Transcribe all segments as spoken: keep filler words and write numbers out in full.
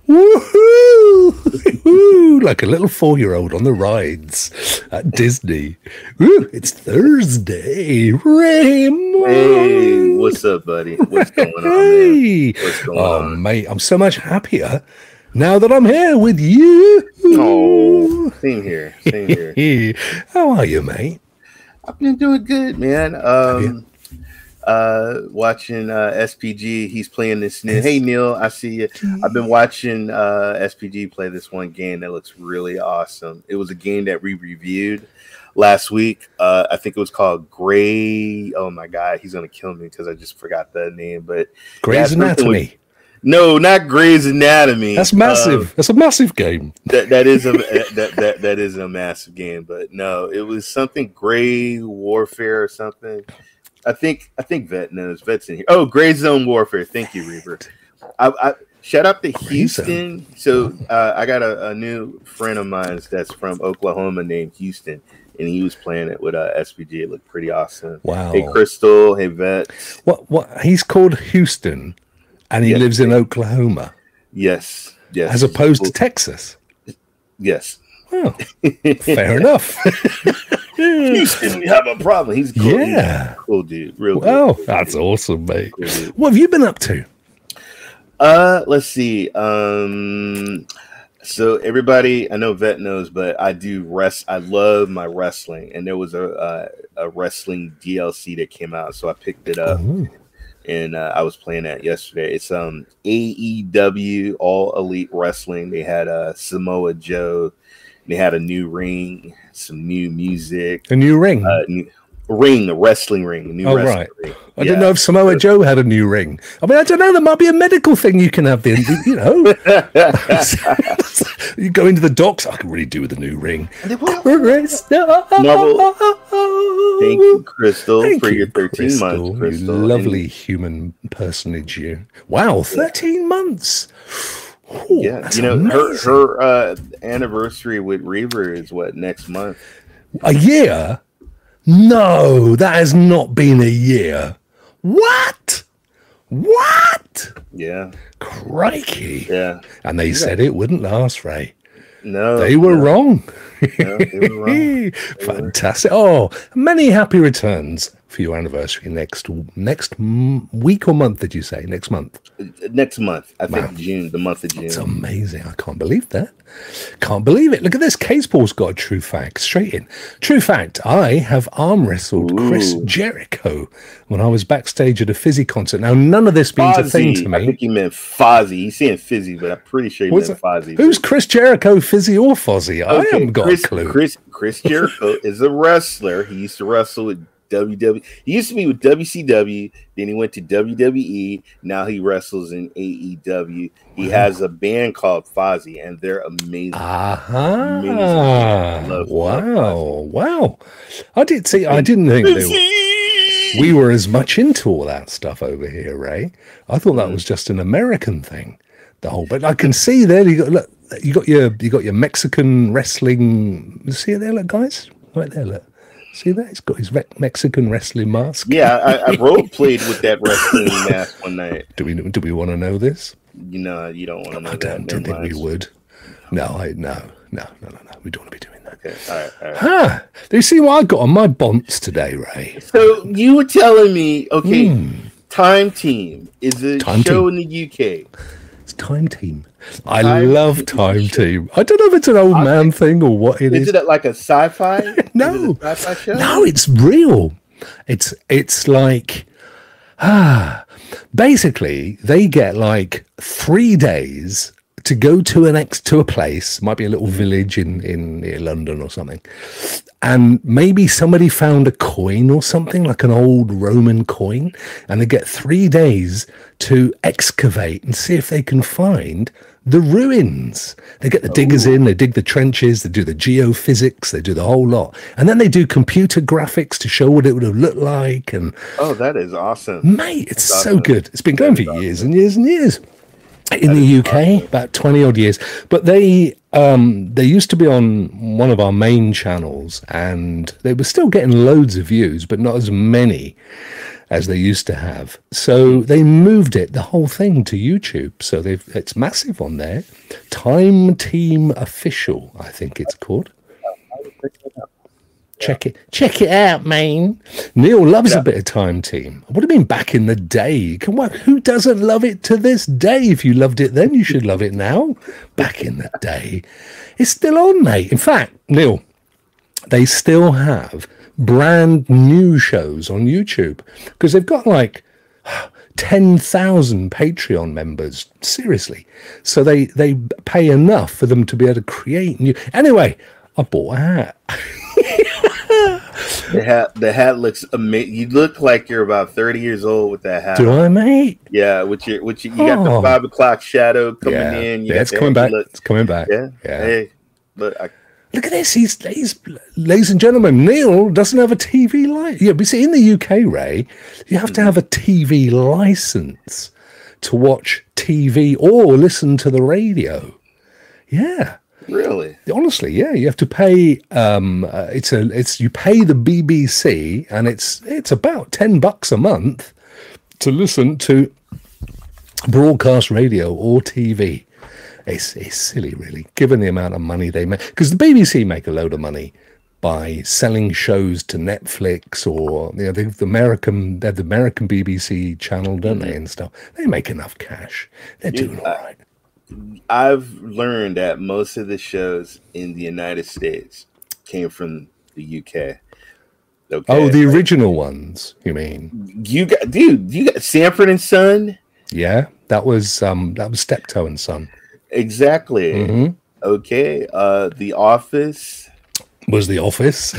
Woohoo! Woo! Like a little four-year-old on the rides at Disney. Woo! It's Thursday. Raymond. Hey, what's up, buddy? What's going on, Hey. man? What's going oh, on? mate, I'm so much happier now that I'm here with you. Oh, same here. Same here. How are you, mate? I've been doing good, man. Um, uh, watching uh, S P G. He's playing this new. Hey, Neil, I see you. I've been watching uh, S P G play this one game that looks really awesome. It was a game that we reviewed last week. Uh, I think it was called Gray. Oh my God, he's gonna kill me because I just forgot the name. But Grey's Anatomy. With, no, not Grey's Anatomy. That's massive. Uh, That's a massive game. That that is a that, that that is a massive game. But no, it was something Gray Warfare or something. I think I think Vet knows. Vet's in here. Oh, Gray Zone Warfare. Thank you, Reaver. I, I shout out to Houston. So uh, I got a, a new friend of mine that's from Oklahoma named Houston, and he was playing it with uh, S P G. It looked pretty awesome. Wow. Hey, Crystal. Hey, Vet. What? What? He's called Houston, and he yes, lives in Oklahoma. Yes. Yes. As opposed to Texas. Yes. Well, fair enough. Houston, we have a problem. He's cool. Yeah. He's cool dude. Real Well, cool. That's awesome, mate. Cool what have you been up to? Uh, let's see. Um, so everybody, I know Vet knows, but I do rest. I love my wrestling, and there was a uh, a wrestling D L C that came out, so I picked it up. Ooh. And uh, I was playing that yesterday. It's um A E W All Elite Wrestling. They had uh, Samoa Joe. They had a new ring, some new music. A new ring? Uh, new, ring, the wrestling ring. A new oh, wrestling right. ring. I yeah. didn't know if Samoa so, Joe had a new ring. I mean, I don't know. There might be a medical thing you can have, the, you know. You go into the docks. I can really do with a new ring. Marvel, thank you, Crystal, thank for you, your thirteen Crystal, months. Crystal. You lovely and, human personage, you. Wow, thirteen yeah. months. Ooh, yeah, you know, amazing. her her uh, anniversary with Reaver is what, next month? A year? No, that has not been a year. What? What? Yeah. Crikey. Yeah. And they yeah. said it wouldn't last, Ray. No. They were no. wrong. No, they were wrong. They Fantastic. Were. Oh, many happy returns for your anniversary next next week or month, did you say? Next month? Next month. I think wow. June, the month of June. It's amazing. I can't believe that. Can't believe it. Look at this. Caseball's got a true fact. Straight in. True fact. I have arm wrestled Ooh. Chris Jericho when I was backstage at a Fizzy concert. Now, none of this means Fozzy. a thing to me. I think he meant Fozzy. He's saying Fizzy, but I'm pretty sure he What's meant Fozzy. Who's Chris Jericho, Fizzy or Fozzy? I okay, haven't got Chris, a clue. Chris, Chris Jericho is a wrestler. He used to wrestle with W W E. He used to be with W C W, then he went to W W E. Now he wrestles in A E W. He wow. has a band called Fozzy, and they're amazing. Uh-huh. Amazing. Love, wow, love wow. I did see. I didn't think they were, we were as much into all that stuff over here, Ray. I thought that was just an American thing. The whole, but I can see there. You got look. You got your you got your Mexican wrestling. See it there, look, guys. Right there, look. See that? He's got his Mexican wrestling mask. Yeah, I, I role played with that wrestling mask one night. Do we do we want to know this? You know, you don't want to know I don't, that. don't think we would. No, I no, no, no, no, no. We don't want to be doing that. Okay, all right, all right. Huh. Do you see what I got on my bonds today, Ray? So you were telling me, okay, mm. Time Team is a Time show team. in the U K. It's Time Team. I time love Time show. Team. I don't know if it's an old I man thing or what it is. Is it like a sci-fi? no, a sci-fi show? No, it's real. It's it's like ah, basically they get like three days to go to an ex to a place, might be a little village in in near London or something, and maybe somebody found a coin or something, like an old Roman coin, and they get three days to excavate and see if they can find the ruins. They get the diggers Ooh. in, they dig the trenches, they do the geophysics, they do the whole lot, and then they do computer graphics to show what it would have looked like. And oh, that is awesome, mate! It's That's so awesome. good. It's been going for awesome. years and years and years. In that the U K, awesome. about twenty odd years, but they um, they used to be on one of our main channels, and they were still getting loads of views, but not as many. as they used to have. So they moved it, the whole thing, to YouTube. So they've it's massive on there. Time Team Official, I think it's called. Check it, check it out, man. Neil loves yeah. a bit of Time Team. What do you mean back in the day? Come on, who doesn't love it to this day? If you loved it then, you should love it now. Back in the day, it's still on, mate. In fact, Neil, they still have brand new shows on YouTube because they've got like ten thousand Patreon members. Seriously, so they they pay enough for them to be able to create new. Anyway, I bought a hat. The hat, the hat looks amazing. You look like you're about thirty years old with that hat. Do I, mate? Yeah, with your, with your, you got oh. the five o'clock shadow coming yeah. in. You yeah, it's coming back. Look. It's coming back. Yeah, yeah. Hey, look, I, look at this. He's, he's, ladies and gentlemen, Neil doesn't have a T V license. Yeah, but see, in the U K, Ray, you have to have a T V license to watch T V or listen to the radio. Yeah. Really? Honestly, yeah. You have to pay. Um, uh, it's a. It's you pay the B B C, and it's it's about ten bucks a month to listen to broadcast radio or T V. It's it's silly, really, given the amount of money they make. Because the B B C make a load of money by selling shows to Netflix or you know the, the American. They have the American B B C channel, don't they, and stuff. They make enough cash. They're Dude, doing all right. I've learned that most of the shows in the United States came from the U K. Okay. Oh, the original ones, you mean? You got, dude, you got Sanford and Son. Yeah, that was um, that was Steptoe and Son. Exactly. Mm-hmm. Okay. Uh, The Office was The Office.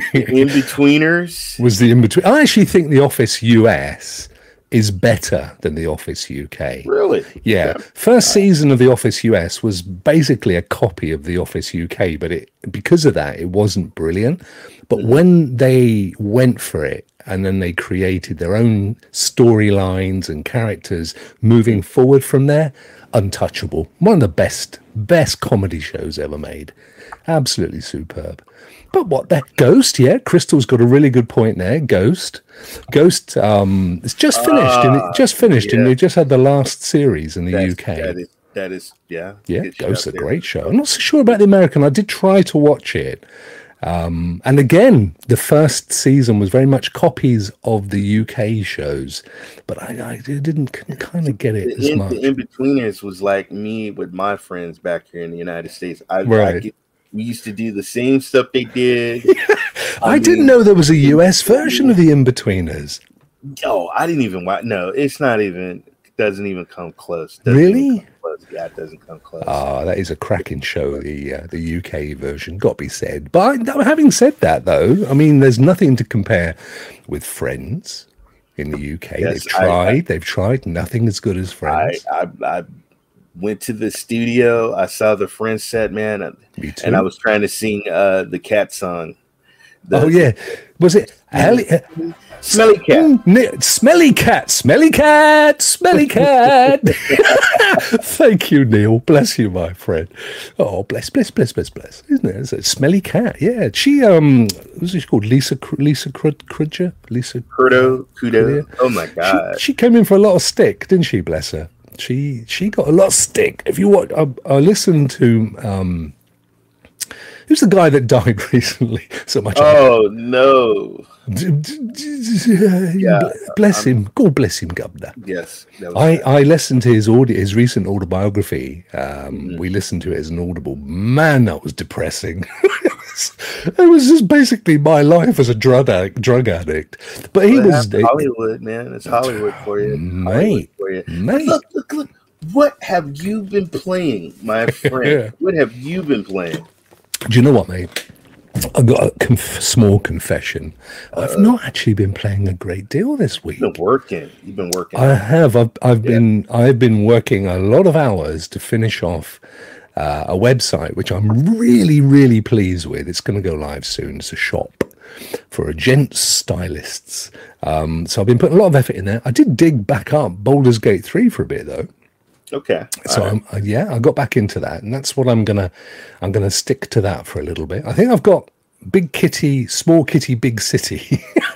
In-Betweeners was the In-Between. I actually think The Office U S is better than The Office U K. Really? Yeah. First season of The Office U S was basically a copy of The Office U K, but it because of that, it wasn't brilliant. But mm-hmm. when they went for it and then they created their own storylines and characters moving forward from there, untouchable. One of the best, best comedy shows ever made. Absolutely superb. But what that Ghost, yeah, Crystal's got a really good point there. Ghost, Ghost, um, it's just finished, uh, and it just finished, yeah. and we just had the last series in the That's, U K. That is, that is, yeah, yeah. Ghost's a great show. I'm not so sure about the American. I did try to watch it, um, and again, the first season was very much copies of the U K shows, but I, I didn't kind of get it the as in, much. The In-Betweeners was like me with my friends back here in the United States. I, right. I get, we used to do the same stuff they did. I, I mean, didn't know there was a U S version of the In-Betweeners. Oh, I didn't even watch. No, it's not even. Doesn't even come close. Doesn't really? Come close. Yeah, it doesn't come close. Oh, that is a cracking show. The uh, the U K version, got to be said. But having said that, though, I mean, there's nothing to compare with Friends in the U K. Yes, they've tried. I, I, they've tried. Nothing as good as Friends. I, I, I went to the studio. I saw the Friends set, man, Me too. And I was trying to sing uh, the cat song. The, oh yeah, was it? Ellie, Smelly cat. Mm, smelly cat, smelly cat, smelly cat. Thank you, Neil. Bless you, my friend. Oh, bless, bless, bless, bless, bless. Isn't it? It's a smelly cat. Yeah. She um what was she called? Lisa Lisa Krudger? Lisa Kurdo Kudo. Oh my god. She, she came in for a lot of stick, didn't she, bless her? She she got a lot of stick. If you watch I, I listened to um who's the guy that died recently? So much. Oh no! Yeah, bless I'm, him. God bless him, Governor. Yes, I, I listened to his audio, his recent autobiography. Um, mm-hmm. We listened to it as an audible. Man, that was depressing. it, was, it was just basically my life as a drug addict. Drug addict. But he well, was it, Hollywood, man. It's Hollywood for you, mate. Hollywood for you. Mate. Look, look, look. What have you been playing, my friend? What have you been playing? Do you know what, mate? I've got a conf- small confession. Uh, I've not actually been playing a great deal this week. You've been working. You've been working. I have. I've, I've yeah. been. I've been working a lot of hours to finish off uh, a website, which I'm really, really pleased with. It's going to go live soon. It's a shop for a gents stylists. Um, so I've been putting a lot of effort in there. I did dig back up Baldur's Gate three for a bit though. Okay. So right. I'm, yeah, I got back into that, and that's what I'm gonna I'm gonna stick to that for a little bit. I think I've got Big Kitty, Small Kitty, Big City.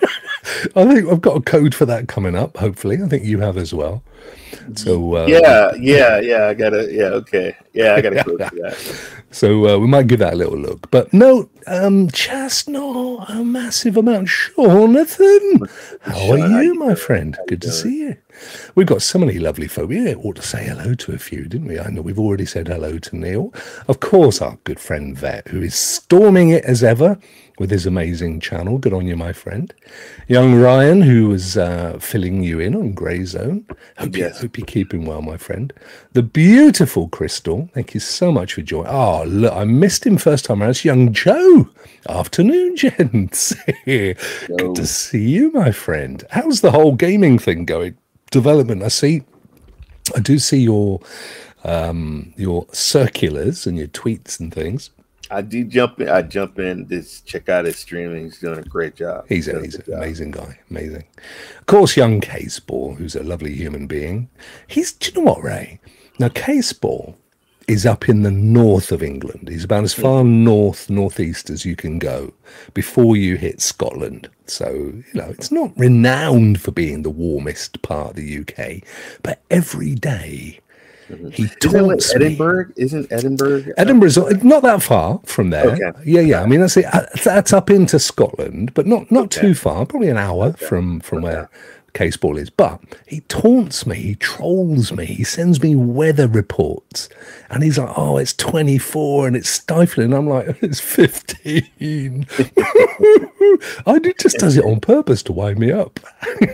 I think I've got a code for that coming up. Hopefully, I think you have as well. So uh, yeah, yeah, yeah. I gotta. Yeah, okay. Yeah, I gotta code for that. So uh, we might give that a little look. But no, um, just not a massive amount. Jonathan, how Sean, are how you, you my doing? friend? How you Good to doing? see you. We've got so many lovely folk. We ought to say hello to a few, didn't we? I know we've already said hello to Neil. Of course, our good friend Vet, who is storming it as ever with his amazing channel. Good on you, my friend. Young Ryan, who was uh, filling you in on Grey Zone. Hope, Yes. you, hope you're keeping well, my friend. The beautiful Crystal, thank you so much for joining. Oh, look, I missed him first time around. It's young Joe. Afternoon, gents. Good to see you, my friend. How's the whole gaming thing going? Development. I see. I do see your um, your circulars and your tweets and things. I do jump in. I jump in. This check out his streaming. He's doing a great job. He's, a, doing he's an good job. amazing guy. Amazing. Of course, young K-Spore, who's a lovely human being. He's, do you know what, Ray? Now, K-Spore is up in the north of England. He's about as far north, northeast as you can go before you hit Scotland. So, you know, it's not renowned for being the warmest part of the U K, but every day he Isn't like taunts me. Edinburgh? Isn't Edinburgh? Edinburgh's not that far from there. Okay. Yeah, yeah. I mean, that's it. That's up into Scotland, but not not too far. Probably an hour okay. from from okay. where K-Spore is. But he taunts me. He trolls me. He sends me weather reports, and he's like, "Oh, it's twenty-four and it's stifling." I'm like, "It's fifteen." I do just does it on purpose to wind me up.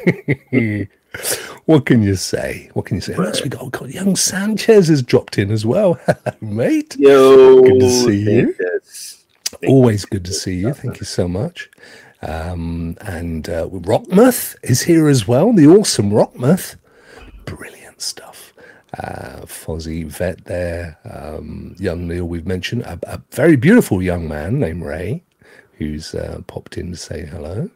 What can you say? What can you say? What else we got? Oh, God, young Sanchez has dropped in as well. Hello, mate. Yo, good to see you. Sanchez. Always good to see you. Thank you so much. Um, and uh, Rockmuth is here as well. The awesome Rockmuth. Brilliant stuff. Uh, Fozzie, Vet there. Um, young Neil, we've mentioned. A, a very beautiful young man named Ray, who's uh, popped in to say hello.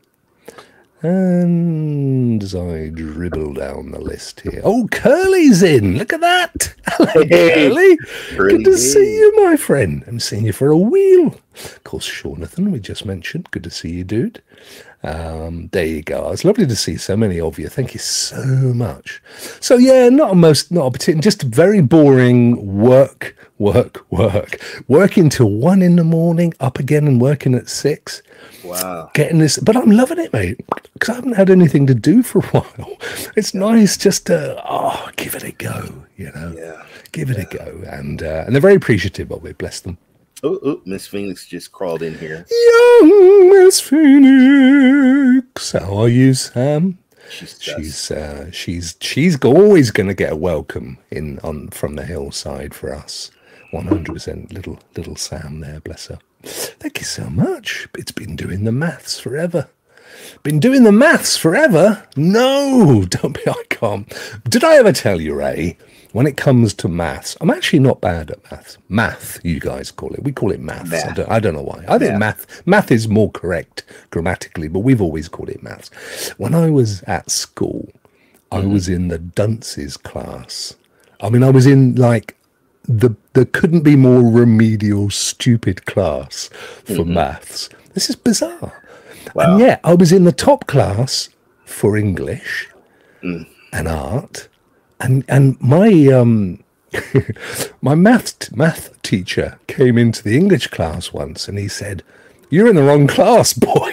And as I dribble down the list here, oh, Curly's in. Look at that. Hello, Hey, Curly. Curly. Good to see you, my friend. I'm seeing you for a wheel. Of course, Jonathan, we just mentioned. Good to see you, dude. Um, there you go. It's lovely to see so many of you. Thank you so much. So yeah, not a most, not a particular, just very boring work, work, work, working till one in the morning, up again and working at six. Wow. Getting this, but I'm loving it, mate, because I haven't had anything to do for a while. It's nice just to, oh, give it a go, you know, Yeah. give it Yeah. a go. And, uh, and they're very appreciative of it. Bless them. Oh, oh, Miss Phoenix just crawled in here. Young Miss Phoenix, how are you, Sam? She's She's uh, she's she's always going to get a welcome in on from the hillside for us. one hundred percent little little Sam there, bless her. Thank you so much. It's been doing the maths forever. Been doing the maths forever? No, don't be. I can't. Did I ever tell you, Ray? When it comes to maths, I'm actually not bad at maths. Math, you guys call it. We call it maths. Math. I, don't, I don't know why. I think Math. math math is more correct grammatically, but we've always called it maths. When I was at school, I Mm-hmm. was in the dunces class. I mean, I was in like the there couldn't be more remedial, stupid class for Mm-hmm. maths. This is bizarre. Wow. And yet, I was in the top class for English Mm. and art. And and my um my math math teacher came into the English class once and he said, "You're in the wrong class, boy."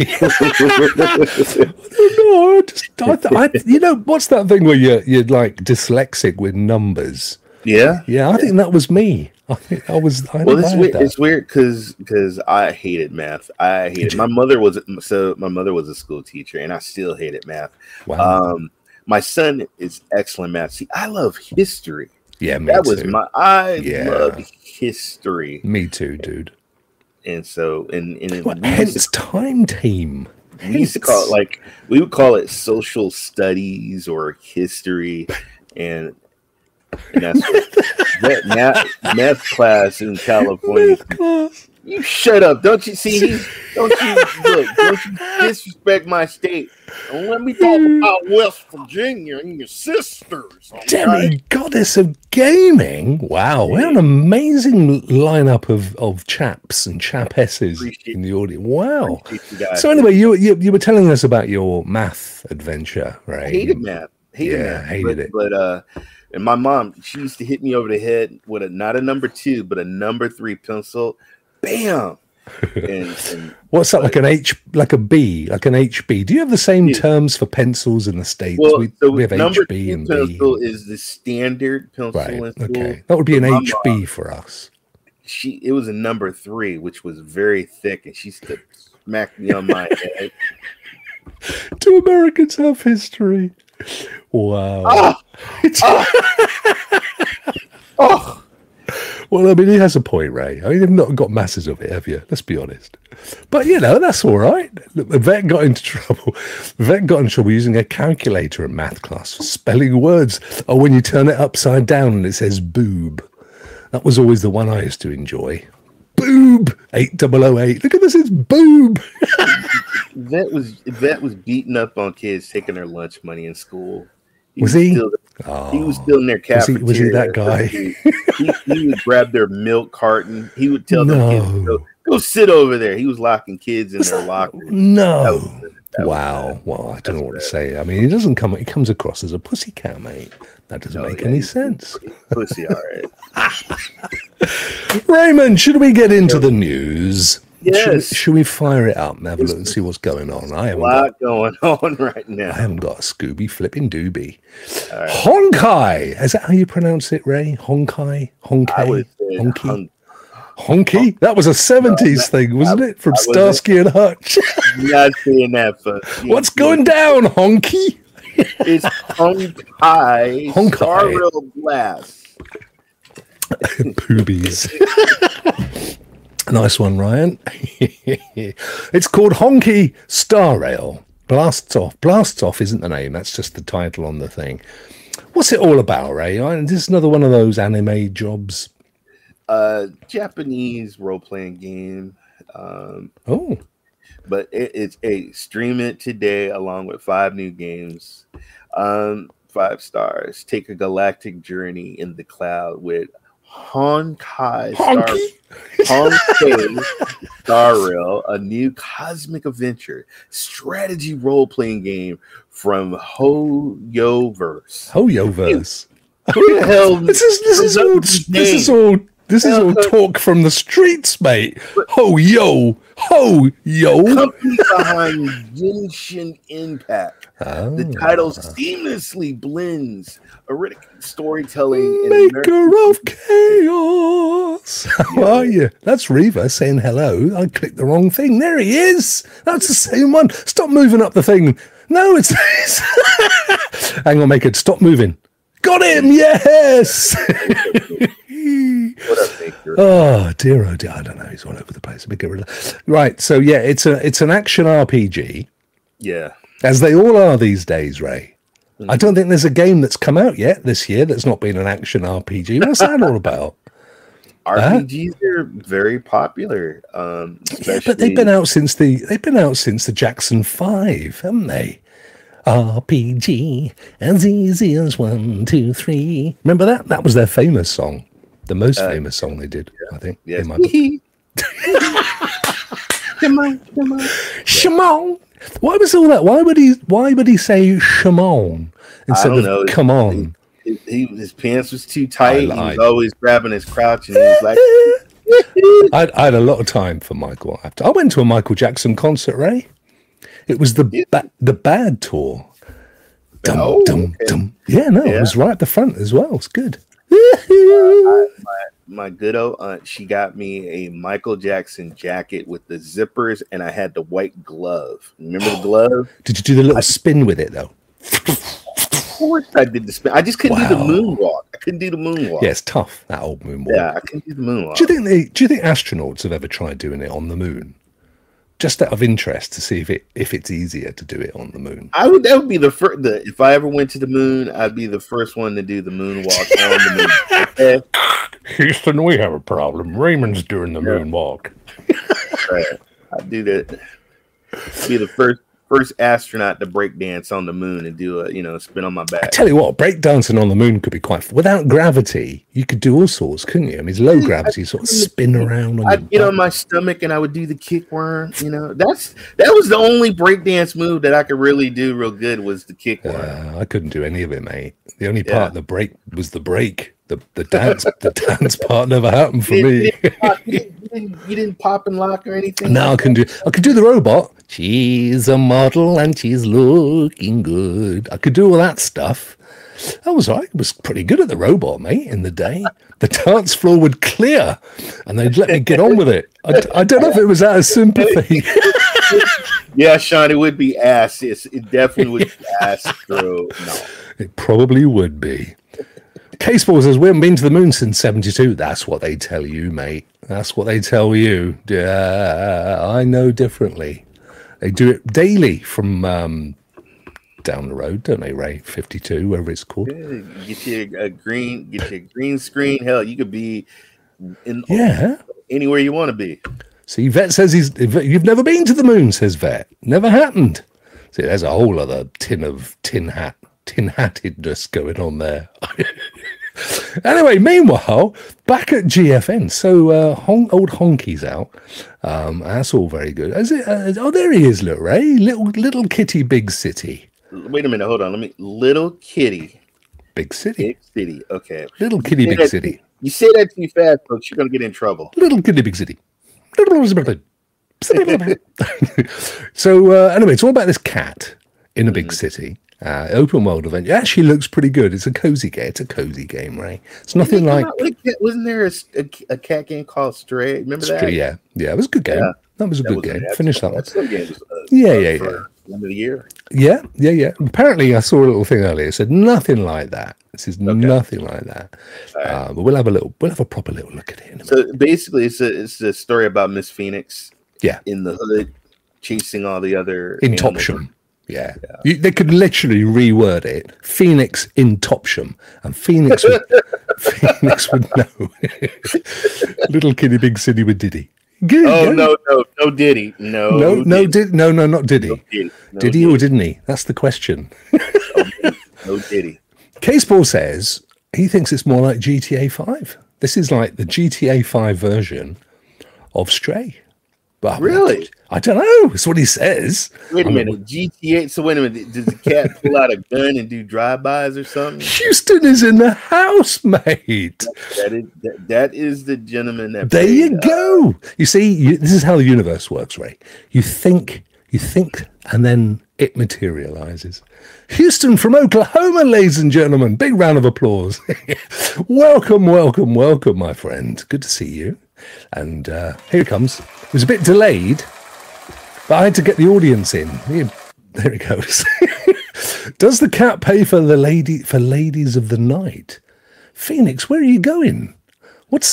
No, I just, I, th- I, you know, what's that thing where you're you're like dyslexic with numbers? Yeah. Yeah, I think that was me. I think I was. I Well, think I it's had weird. that. It's weird because because I hated math. I hated. My mother was so. My mother was a school teacher, and I still hated math. Wow. Um, my son is excellent math. See, I love history. Yeah, me That too. was my. I Yeah. love history, Me too, dude. and so and and it, What, we, used hence to, time team. we used to call it like we would call it social studies or history, and. And that's what, that math, math class in California. Math class. You shut up! Don't you see? He, don't you look? Don't you disrespect my state? Don't let me talk about West Virginia and your sisters. Demi Right? goddess of gaming! Wow, what an amazing lineup of, of chaps and chapesses Appreciate- in the audience. Wow. Appreciate you guys. So anyway, you, you you were telling us about your math adventure, right? I hated math. Hated Yeah, math. hated but, it. But uh, and my mom, she used to hit me over the head with a not a number two, but a number three pencil. Bam. And, and What's that, like an H, like a B, like an H B? Do you have the same Yeah. terms for pencils in the States? well, we, so we have number H B two and pencil B. is the standard pencil Right, in school. okay. That would be an My H B for us. She it was a number three, which was very thick, and she still smacked me on my head. Do Americans have history? Wow. Oh, oh, oh. Well, I mean, he has a point, Ray. I mean, you've not got masses of it, have you? Let's be honest. But, you know, that's all right. Look, the vet got into trouble. The vet got in trouble using a calculator in math class for spelling words. Or when you turn it upside down and it says boob. That was always the one I used to enjoy. Boob! eight double oh eight. Look at this, it's boob! Vet was Vet was beating up on kids taking their lunch money in school. Was he? Still, Oh, he was still in their was he, cafeteria. was he that guy? he, he would grab their milk carton. He would tell No. them kids, go, go sit over there. He was locking kids in their lockers. That No. was- that was Wow. bad. Well, I don't know what to That's say. I mean, he doesn't come, he comes across as a pussycat, mate. That doesn't No, make yeah, any he's- sense. Pussy, all right. Raymond, should we get into the news? Yes. Should we, should we fire it up and have a look and see what's going on? I A haven't got, lot going on right I now. haven't got a Scooby flipping doobie. All right. Honkai. Is that how you pronounce it, Ray? Honkai? Honkai? I would say Honky? hung, Honky? That was a seventies thing, wasn't it? From I wasn't- Starsky and Hutch. not saying that, but What's going down, Honky? It's Honkai Honkai. Star Rail Blast. Boobies. Nice one, Ryan. It's called Honky Star Rail. Blasts Off. Blasts Off isn't the name. That's just the title on the thing. What's it all about, Ray? I- This is another one of those anime jobs. Uh, Japanese role playing game. Um, Oh, but it, it's a stream it today along with five new games. Um, five stars. Take a galactic journey in the cloud with Honkai Star Honky. Honkai Star Rail, a new cosmic adventure strategy role playing game from Hoyoverse. Hoyoverse. Who the hell? This is this is all this is all this is all talk from the streets, mate. Ho yo, ho yo. company behind Genshin Impact. Oh. The title seamlessly blends erotic storytelling and Maker of chaos. How are you? That's Reva saying hello. I clicked the wrong thing. There he is. That's the same one. Stop moving up the thing. No, it's. Hang on, make it stop moving. Got him. Yes. What up, Baker? Oh dear, oh dear. I don't know. He's all over the place. Let me get rid of. Right. So yeah, it's a it's an action R P G, Yeah. as they all are these days, Ray. I don't think there's a game that's come out yet this year that's not been an action R P G. What's that all about? R P Gs are very popular. Um, Yeah, but they've been out since the they've been out since the Jackson Five, haven't they? R P G as easy as one, two, three. Remember that? That was their famous song, the most Uh, famous song they did. I think. Yes. in my book. Come on, come on. Shimon. Why was all that? Why would he? Why would he say Shimon instead don't of know. come on? His, he, his pants was too tight. He lied. was always grabbing his crotch, and he was like, I, I had a lot of time for Michael. After I went to a Michael Jackson concert, Ray. It was the ba- the Bad tour. Dum, Oh, dum, okay. dum. Yeah, no, it Yeah. was right at the front as well. It's good. my good old aunt, she got me a Michael Jackson jacket with the zippers, and I had the white glove. Remember the glove? Did you do the little spin with it though? Of course I did the spin. I just couldn't do the Wow. moonwalk. I couldn't do the moonwalk. Yeah, it's tough, that old moonwalk. Yeah, I couldn't do the moonwalk. Do you think they? Do you think astronauts have ever tried doing it on the moon? just out of interest to see if it if it's easier to do it on the moon. I would. That would be the first. The, if I ever went to the moon, I'd be the first one to do the moonwalk on the moon. Okay? Houston, we have a problem. Raymond's doing the Yeah. moonwalk. Right. I'd do that. Be the first first astronaut to break dance on the moon and do a you know spin on my I back. tell you what, breakdancing on the moon could be quite. Without gravity, you could do all sorts, couldn't you? I mean, it's low gravity, sort of spin around. On I'd your get on butt. my stomach and I would do the kick worm. You know, that's that was the only breakdance move that I could really do real good was the kick worm. Uh, I couldn't do any of it, mate. The only Yeah. part of the break was the break. The the dance the dance part never happened for You me. didn't, you, didn't pop, you, didn't, you, didn't, you didn't pop and lock or anything. No, I can do. I could do the robot. She's a model and she's looking good. I could do all that stuff. I was I was pretty good at the robot, mate. In the day, the dance floor would clear, and they'd let me get on with it. I, I don't know if it was out of sympathy. Yeah, Sean, it would be ass. It's, it definitely would be ass through. No. It probably would be. Caseball says we haven't been to the moon since seventy-two. That's what they tell you, mate. That's what they tell you. Yeah, I know differently. They do it daily from um, down the road, don't they, Ray? fifty-two, wherever it's called. Yeah, get you a green, get you a green screen. Hell, you could be in Yeah. anywhere you want to be. See, Vet says he's. You've never been to the moon, says Vet. Never happened. See, there's a whole other tin of tin hat, tin hattedness going on there. Anyway, meanwhile, back at G F N. So uh, Hon- old Honky's out. Um, that's all very good. Is it? Uh, oh, there he is, little Ray. Little little kitty, big city. Wait a minute, hold on. Let me. Little kitty, Big city. big city. Okay. Little kitty, You say big that- city. You say that too fast, folks. You're gonna get in trouble. Little kitty, big city. So uh, anyway, it's all about this cat in a big city. Uh, open world event. It actually looks pretty good. It's a cozy game. It's a cozy game, Ray. It's nothing like. Wasn't there a, a, a cat game called Stray? Remember that? Yeah, yeah, it was a good game. Yeah. That was a That good was- game. that's- Finish that one. that's still games, uh, Yeah, uh, yeah, for yeah. the End of the year. Yeah, yeah, yeah. Apparently, I saw a little thing earlier. It said nothing like that. This is nothing like that. All right. Uh, but we'll have a little. We'll have a proper little look at it. In a minute. So basically, it's a it's a story about Miss Phoenix. Yeah. In the hood, chasing all the other In animals. Topsham. Yeah. You, they could literally reword it. Phoenix in Topsham, and Phoenix would, Phoenix would know. Little kitty, big city with Diddy. Good, Oh yeah. no, no, no Diddy. No, no, no, Diddy. did no, no, not Diddy. No Diddy. No Did he or didn't he? That's the question. No Diddy. Caseball says he thinks it's more like G T A five. This is like the G T A five version of Stray. But Really? I don't know. It's what he says. Wait a I mean, minute, G T A. So wait a minute, does the cat pull out a gun and do drive-bys or something? Houston is in the house, mate. That is that, that is the gentleman that. There played, you uh, go. You see, you, this is how the universe works, Ray. You think, you think, and then it materializes. Houston from Oklahoma, ladies and gentlemen. Big round of applause. Welcome, welcome, welcome, my friend. Good to see you. And uh, here it comes. It was a bit delayed, but I had to get the audience in. Here- There it goes. Does the cat pay for the lady for ladies of the night? Phoenix, where are you going? What's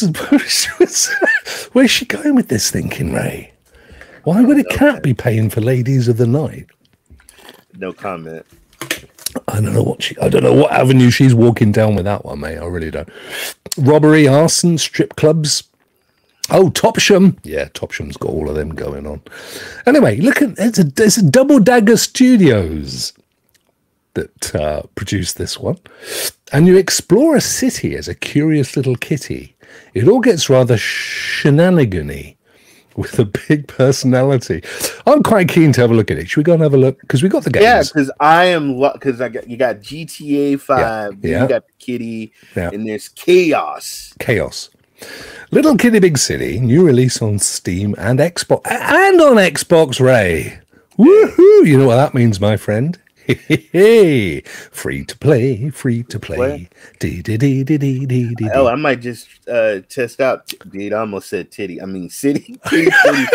the, where's she going with this thinking, Ray? Why would a cat be paying for ladies of the night? No comment. I don't know what she. I don't know what avenue she's walking down with that one, mate. I really don't. Robbery, arson, strip clubs. Oh, Topsham. Yeah, Topsham's got all of them going on. Anyway, look at it's a there's a Double Dagger Studios that uh, produced this one, and you explore a city as a curious little kitty. It all gets rather shenanigany with a big personality. I'm quite keen to have a look at it. Should we go and have a look? Because we got the games. Yeah, because I am because I got you got G T A five, Yeah, yeah. you got the kitty, Yeah. and there's chaos. Chaos. Little Kitty Big City, new release on Steam and Xbox, and on Xbox, Ray. Woohoo! You know what that means, my friend? Hey, free to play, free to play. Dee dee dee dee dee dee dee. Hell, I might just uh, test out. Dude, I almost said titty. I mean city. Kitty, kitty.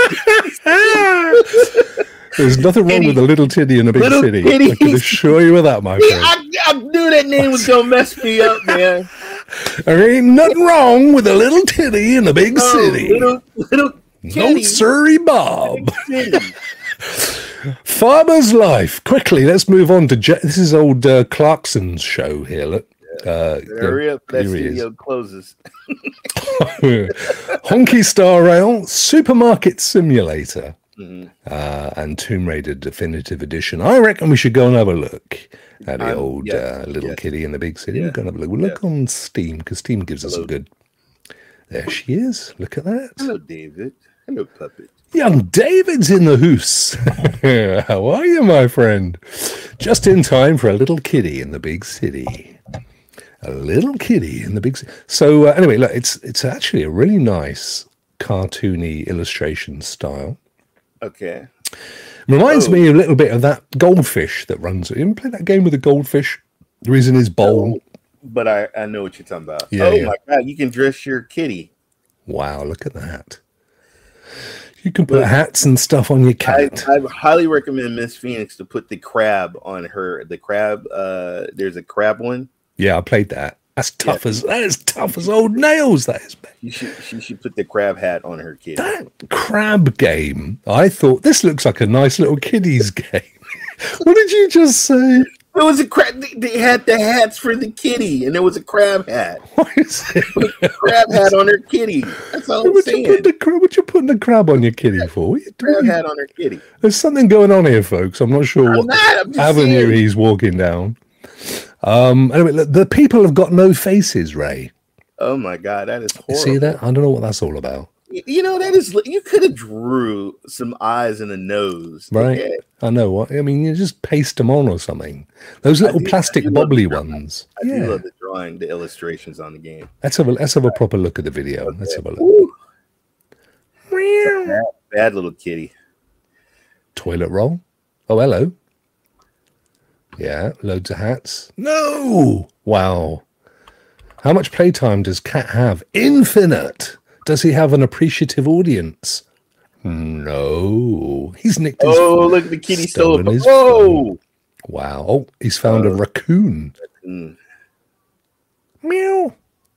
There's nothing wrong Kitty. with a little titty in a big Little city. kitty. I can assure you of that, my friend. I, I knew that name was gonna mess me up, man. There ain't nothing wrong with a little titty in a big Oh, city. little, little, No, sorry, Bob. Farmer's Life. Quickly, let's move on to Je- this is old uh, Clarkson's show here. Look, uh, hurry up! That studio closes. Honky Star Rail, Supermarket Simulator, mm-hmm. uh, and Tomb Raider Definitive Edition. I reckon we should go and have a look at the um, old yes, uh, little yes. kitty in the big city. Yeah. We're going to have a look. We'll look yeah. on Steam because Steam gives Hello. us a good. There she is. Look at that. Hello, David. Hello, puppet. Young David's in the hoose. How are you, my friend? Just in time for a little kitty in the big city. A little kitty in the big city. So uh, anyway, look, it's it's actually a really nice cartoony illustration style. Okay. Reminds oh. me a little bit of that goldfish that runs. You ever play that game with the goldfish? The reason his bowl. No, but I, I know what you're talking about. Yeah, oh yeah. my God, you can dress your kitty. Wow, look at that. You can put but hats and stuff on your cat. I, I highly recommend Miss Phoenix to put the crab on her. The crab, uh, there's a crab one. Yeah, I played that. That's tough yeah. as that is tough as old nails. That is. You should she should put the crab hat on her kitty. That crab game. I thought this looks like a nice little kiddies game. What did you just say? It was a crab. They had the hats for the kitty, and there was a crab hat. What is it? A crab hat on her kitty. That's all I'm what saying. You put the, what you putting the crab on your kitty for? What you crab hat on her kitty. There's something going on here, folks. I'm not sure I'm what not, I'm avenue saying. he's walking down. Um. Anyway, look, the people have got no faces, Ray. Oh my God, that is horrible. You see that? I don't know what that's all about. You know, that is, you could have drew some eyes and a nose. Right. Okay. I know what, I mean, you just paste them on or something. Those little do, plastic bubbly ones. I yeah. do love the drawing, the illustrations on the game. Let's have a, let's have a proper look at the video. Okay. Let's have a look. Ooh. Bad, bad little kitty. Toilet roll. Oh, hello. Yeah, loads of hats. No! Wow. How much playtime does Cat have? Infinite. Does he have an appreciative audience? No. He's nicked his Oh, look, the kitty stole his Oh! phone. Wow. Oh, he's found uh, a raccoon. Mm. Meow.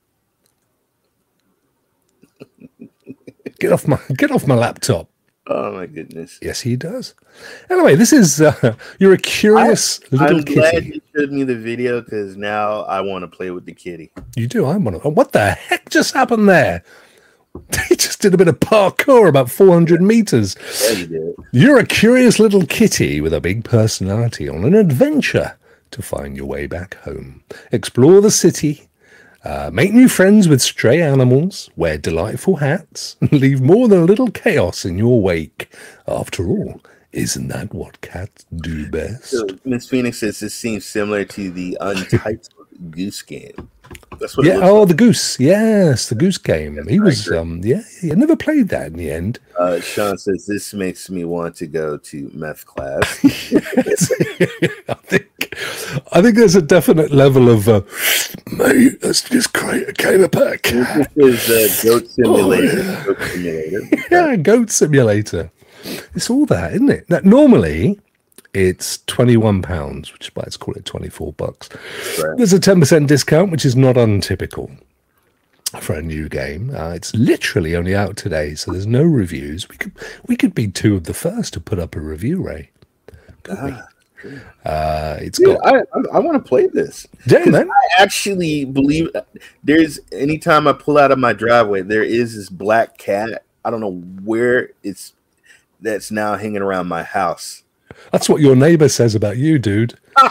Get off my get off my laptop. Oh my goodness. Yes, he does. Anyway, this is uh, you're a curious I, little I'm kitty. I'm glad you showed me the video because now I want to play with the kitty. You do. I want to. What the heck just happened there? He just did a bit of parkour about four hundred meters. Yeah, you did. You're a curious little kitty with a big personality on an adventure to find your way back home. Explore the city. Uh, make new friends with stray animals, wear delightful hats, and leave more than a little chaos in your wake. After all, isn't that what cats do best? So, Miss Phoenix says this seems similar to the Untitled Goose Game. That's what yeah. It oh, like. the goose. Yes, the Goose Game. That's he was. Um. Yeah. He never played that in the end. Uh, Sean says this makes me want to go to meth class. Yes. I think. I think there's a definite level of, uh, mate, let's just create a game of pack. This is uh, Goat Simulator. Oh, yeah. Goat Simulator. Yeah, Goat Simulator. It's all that, isn't it? Now, normally, it's twenty-one pounds, which is why it's called it twenty-four bucks. Right. There's a ten percent discount, which is not untypical for a new game. Uh, it's literally only out today, so there's no reviews. We could we could be two of the first to put up a review, Ray. Could we? Ah. Uh, it's yeah, got. I I, I want to play this. Yeah, man. I actually believe there's anytime I pull out of my driveway, there is this black cat. I don't know where it's that's now hanging around my house. That's what your neighbor says about you, dude.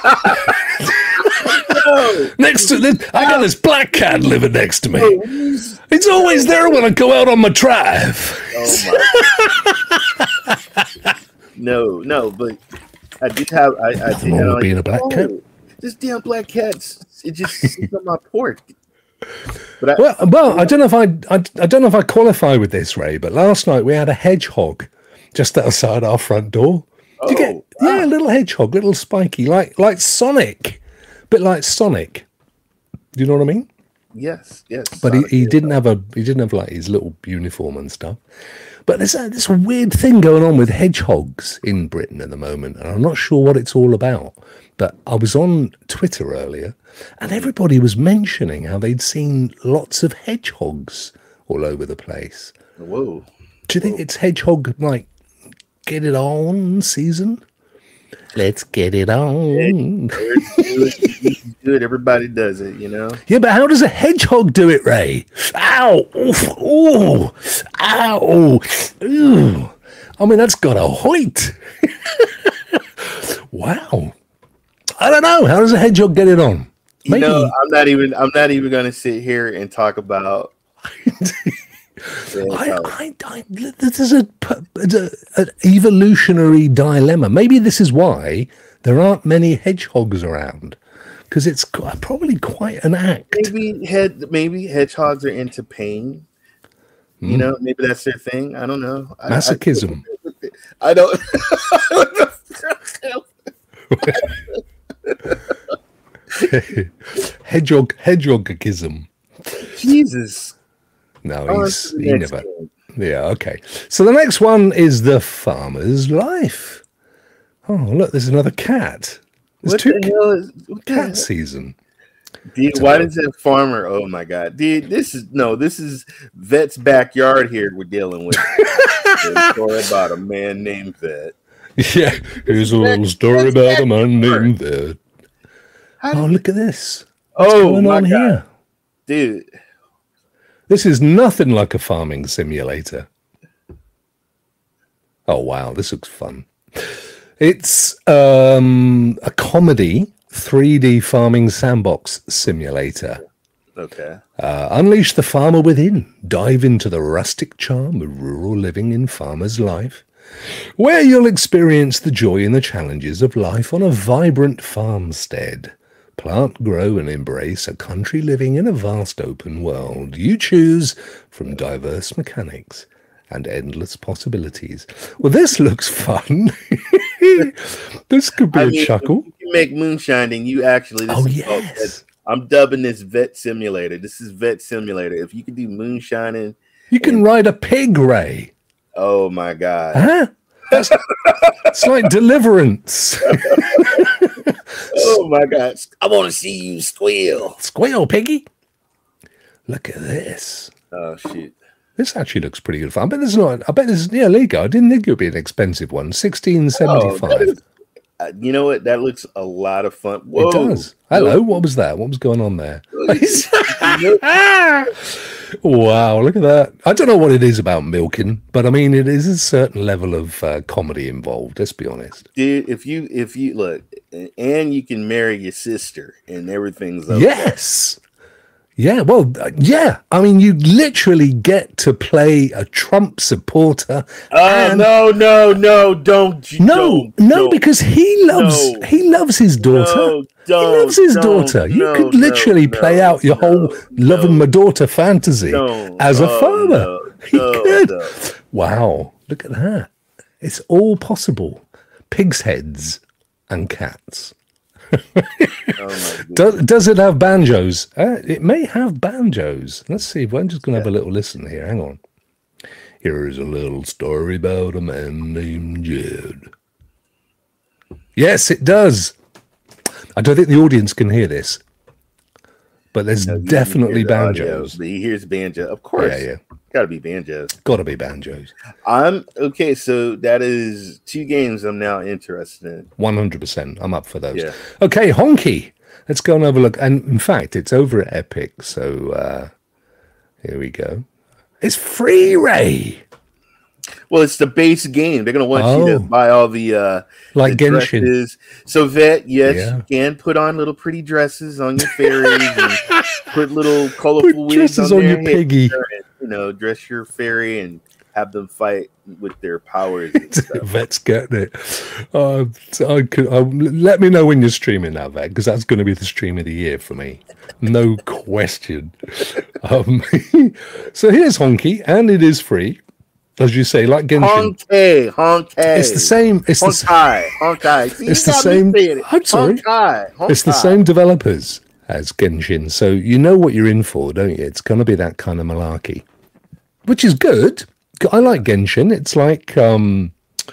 No. Next to this, I got this black cat living next to me. It's always there when I go out on my drive. Oh my. no, no, but. I did have. I, I did have like, being a black oh, cat. This damn black cat. It just sits on my porch. But I, well, well, I don't know if I, I, I don't know if I qualify with this, Ray. But last night we had a hedgehog just outside our front door. Did you get? wow. Yeah, a little hedgehog, little spiky, like like Sonic, a bit like Sonic. Do you know what I mean? Yes, yes. But he, he didn't have a he didn't have like his little uniform and stuff. But there's a, there's a weird thing going on with hedgehogs in Britain at the moment, and I'm not sure what it's all about. But I was on Twitter earlier, and everybody was mentioning how they'd seen lots of hedgehogs all over the place. Whoa. Do you think it's Hedgehog like get it on season? Let's get it on. Do it, do it. Everybody does it, you know. Yeah, but how does a hedgehog do it, Ray? Ow! Oof, ooh! Ow! Ooh. I mean, that's got a hoit. Wow. I don't know. How does a hedgehog get it on? Maybe. You know, I'm not even. I'm not even going to sit here and talk about. I, I, I, this is a, a, an evolutionary dilemma. Maybe this is why there aren't many hedgehogs around, because it's probably quite an act. Maybe head. Maybe hedgehogs are into pain. Mm. You know, maybe that's their thing. I don't know. Masochism. I, I don't. hedgehog, hedgehogism. Jesus. No, he's he never. Game. Yeah, okay. So the next one is The Farmer's Life. Oh, look, there's another cat. There's what two the hell is what cat the season. Dude, why does that farmer? Oh my god, dude, this is no, this is Vet's backyard here. We're dealing with a story about a man named Vet. Yeah, here's a little story about a man named Vet. Oh, look at this. What's oh going my on god, here? dude. This is nothing like a farming simulator. Oh, wow. This looks fun. It's um, a comedy three D farming sandbox simulator. Okay. Uh, unleash the farmer within. Dive into the rustic charm of rural living in farmer's life, where you'll experience the joy and the challenges of life on a vibrant farmstead. Plant, grow, and embrace a country living in a vast open world. You choose from diverse mechanics and endless possibilities. Well, this looks fun. This could be I a mean, chuckle. If you make moonshining, you actually... This oh, is yes. I'm dubbing this Vet Simulator. This is Vet Simulator. If you can do moonshining... You can and, ride a pig, Ray. Oh, my God. Huh? That's, it's like Deliverance. Oh my God! I want to see you squeal, squeal, piggy. Look at this. Oh shit! This actually looks pretty good fun. I bet there's not. I bet there's yeah, Lego. I didn't think it would be an expensive one. Sixteen seventy five. Uh, you know what? That looks a lot of fun. Whoa. It does. Hello. What was that? What was going on there? Wow, look at that. I don't know what it is about milking, but I mean, it is a certain level of uh, comedy involved. Let's be honest. Dude, if you, if you look, and you can marry your sister and everything's okay. Yes. Yeah, well, uh, yeah. I mean, you literally get to play a Trump supporter. Oh, and no, no, no, don't. You, no, don't, no, don't, because he loves, no, he loves his daughter. No, don't, he loves his don't, daughter. You no, could literally no, play no, out your no, whole no, loving my daughter fantasy no, as a oh, father. No, he no, could. No. Wow, look at that. It's all possible. Pigs' heads and cats. Oh does, does it have banjos? Uh, it may have banjos. Let's see. I'm just going to have a little listen here. Hang on. Here is a little story about a man named Jed. Yes, it does. I don't think the audience can hear this, but there's no, definitely banjos. Audio, he hears banjo. Of course. Yeah, yeah. Got to be banjos. Got to be banjos. I'm okay. So that is two games I'm now interested in. one hundred percent. I'm up for those. Yeah. Okay, Honky. Let's go and have a look. And in fact, it's over at Epic. So uh, here we go. It's free, Ray. Well, it's the base game. They're going to want oh. you to buy all the uh, like the Genshin. Dresses. So Vet, yes, yeah. you can put on little pretty dresses on your fairies and put little colorful put wigs dresses on, on their your piggy. And, you know, dress your fairy and have them fight with their powers. And stuff. Vet's getting it. Uh, I could, uh, let me know when you're streaming that, Vet, because that's going to be the stream of the year for me. No question. Um, so here's Honky, and it is free. As you say, like Genshin. Honkai, Honkai. It's the same. It's Honkai, the, Honkai. See, it's the same. It. I'm sorry. Honkai, Honkai. It's the same developers as Genshin, so you know what you're in for, don't you? It's going to be that kind of malarkey, which is good. I like Genshin. It's like, um,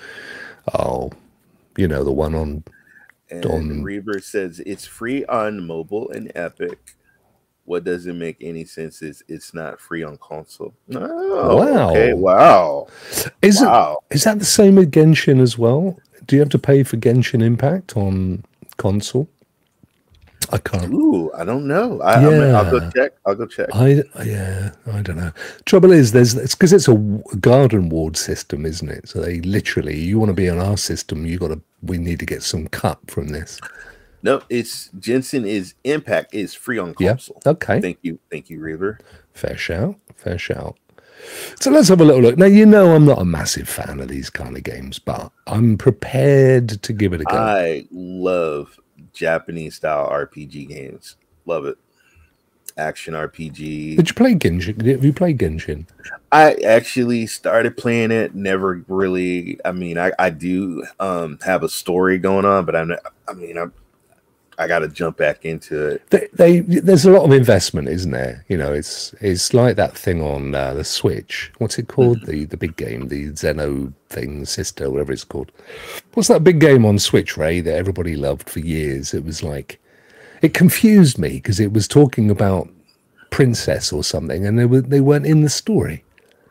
oh, you know, the one on. And on Reaver says it's free on mobile and Epic. what doesn't make any sense is it's not free on console. Oh, Wow. okay. Wow. Is Wow. it is that the same with Genshin as well? Do you have to pay for Genshin Impact on console? I can't. Ooh, I don't know. I, I'm, I'll go Yeah. check. I'll go check. I yeah, I don't know. Trouble is, there's it's because it's a w- garden ward system, isn't it? So they literally, you want to be on our system, you got to. We need to get some cut from this. No, it's Jensen is Impact is free on Yeah. console. Okay. Thank you. Thank you, Reaver. Fair shout. Fair shout. So let's have a little look. Now, you know, I'm not a massive fan of these kind of games, but I'm prepared to give it a go. I love Japanese style R P G games. Love it. Action R P G. Did you play Genshin? Have you played Genshin? I actually started playing it. Never really. I mean, I, I do um, have a story going on, but I'm. I mean, I'm. I got to jump back into it. They, they, there's a lot of investment, isn't there? You know, it's it's like that thing on uh, the Switch. What's it called? Mm-hmm. The the big game, the Xeno thing, Sister, whatever it's called. What's that big game on Switch, Ray, that everybody loved for years? It was like, it confused me because it was talking about princess or something, and they were they weren't in the story.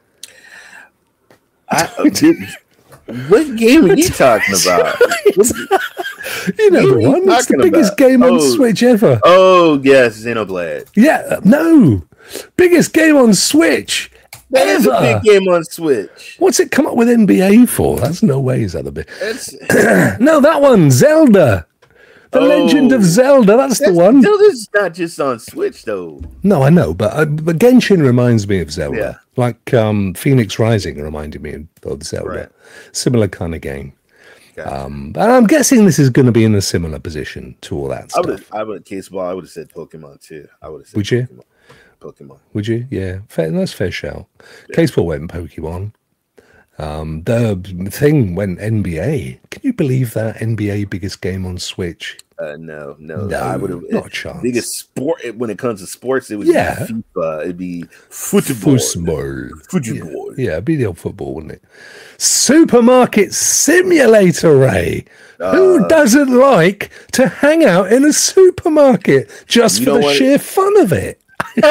I, did, what game are you talking about? You know the one. It's the biggest about? game on oh, Switch ever. Oh yes, Xenoblade. Yeah, no, biggest game on Switch that ever. Is a big game on Switch. What's it come up with N B A for? That's no way is that a bit. It's... no, that one, Zelda. The oh, Legend of Zelda. That's, that's the one. Zelda's not just on Switch though. No, I know, but uh, but Genshin reminds me of Zelda. Yeah. Like um, Phoenix Rising reminded me of, of Zelda. Right. Similar kind of game. Gotcha. Um, and I'm guessing this is going to be in a similar position to all that stuff. I would, I would, case ball. I would have said Pokemon too. I would have said. Would Pokemon. you? Pokemon. Would you? Yeah, fair, that's fair shout. Yeah. Case ball went Pokemon. Um, the thing went N B A. Can you believe that N B A biggest game on Switch? Uh, no, no, no, I would have not a chance. Biggest sport when it comes to sports, it would yeah. be FIFA. It'd be football. Football. Football. Yeah, yeah, it'd be the old football, wouldn't it? Supermarket Simulator, Ray. Uh, Who doesn't like to hang out in a supermarket just for the sheer fun of it?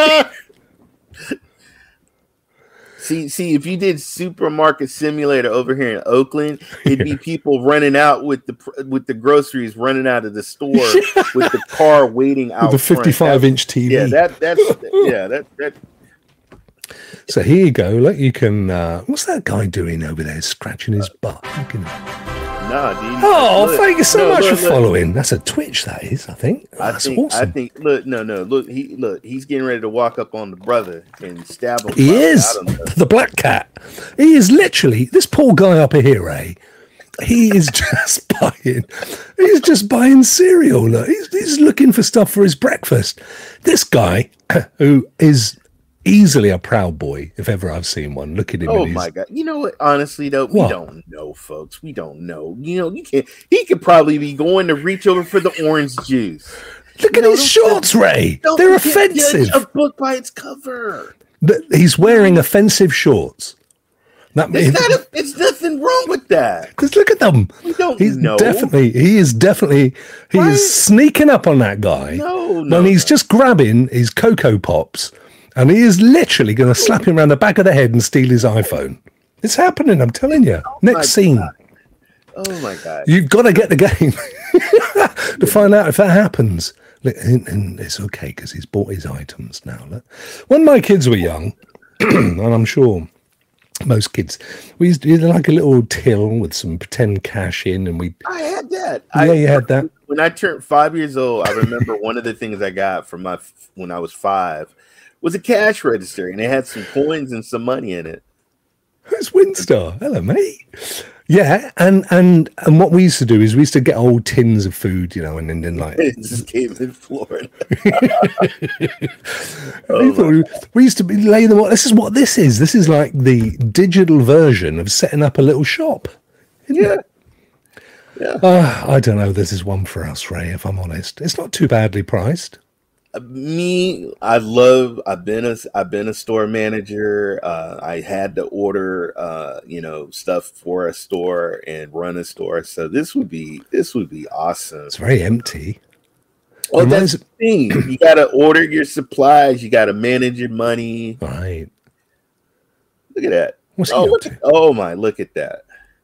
See, see, if you did Supermarket Simulator over here in Oakland, it'd be people running out with the with the groceries, running out of the store with the car waiting out with the fifty-five inch T V. Yeah, that that's yeah that that. So here you go. Look, you can. Uh, what's that guy doing over there, scratching his butt? Can... Nah, dude. Oh, look, thank you so no, much look, for look. following. That's a Twitch, that is. I think. Oh, I that's think. awesome. I think. Look, no, no. Look, he look. He's getting ready to walk up on the brother and stab him. He is the black cat. He is literally this poor guy up here, Ray. He is just buying. He's just buying cereal. Look, he's, he's looking for stuff for his breakfast. This guy, who is easily a proud boy, if ever I've seen one. Look at him. Oh his... my god! You know what? Honestly, though, we what? don't know, folks. We don't know. You know, you can't. He could probably be going to reach over for the orange juice. Look you at know, his shorts, Ray. They're offensive. A book by its cover. But he's wearing offensive shorts. That means not a, it's nothing wrong with that. Because look at them. We don't he's know. Definitely, he is definitely he right? is sneaking up on that guy. No, no. When he's no. just grabbing his Cocoa Pops. And he is literally going to slap him around the back of the head and steal his iPhone. It's happening, I'm telling you. Oh Next scene. God. Oh, my God. You've got to get the game to find out if that happens. And, and it's okay because he's bought his items now. When my kids were young, and I'm sure most kids, we used to do like a little till with some pretend cash in. and we. I had that. Yeah, I, you had that. When I turned five years old, I remember one of the things I got from my when I was five was a cash register, and it had some coins and some money in it. Who's Winstar? Hello, mate. Yeah, and and and what we used to do is we used to get old tins of food, you know, and then, then like it just came in Florida. oh we, we used to be lay them. This is what this is. This is like the digital version of setting up a little shop. Yeah. It? Yeah. Uh, I don't know. This is one for us, Ray. If I'm honest, it's not too badly priced. Me, I love. I've been a. I've been a store manager. Uh, I had to order, uh, you know, stuff for a store and run a store. So this would be. This would be awesome. It's very empty. Oh, that's the thing. You got to order your supplies. You got to manage your money. Right. Look at that. What's oh, he up look to? at, oh my! Look at that.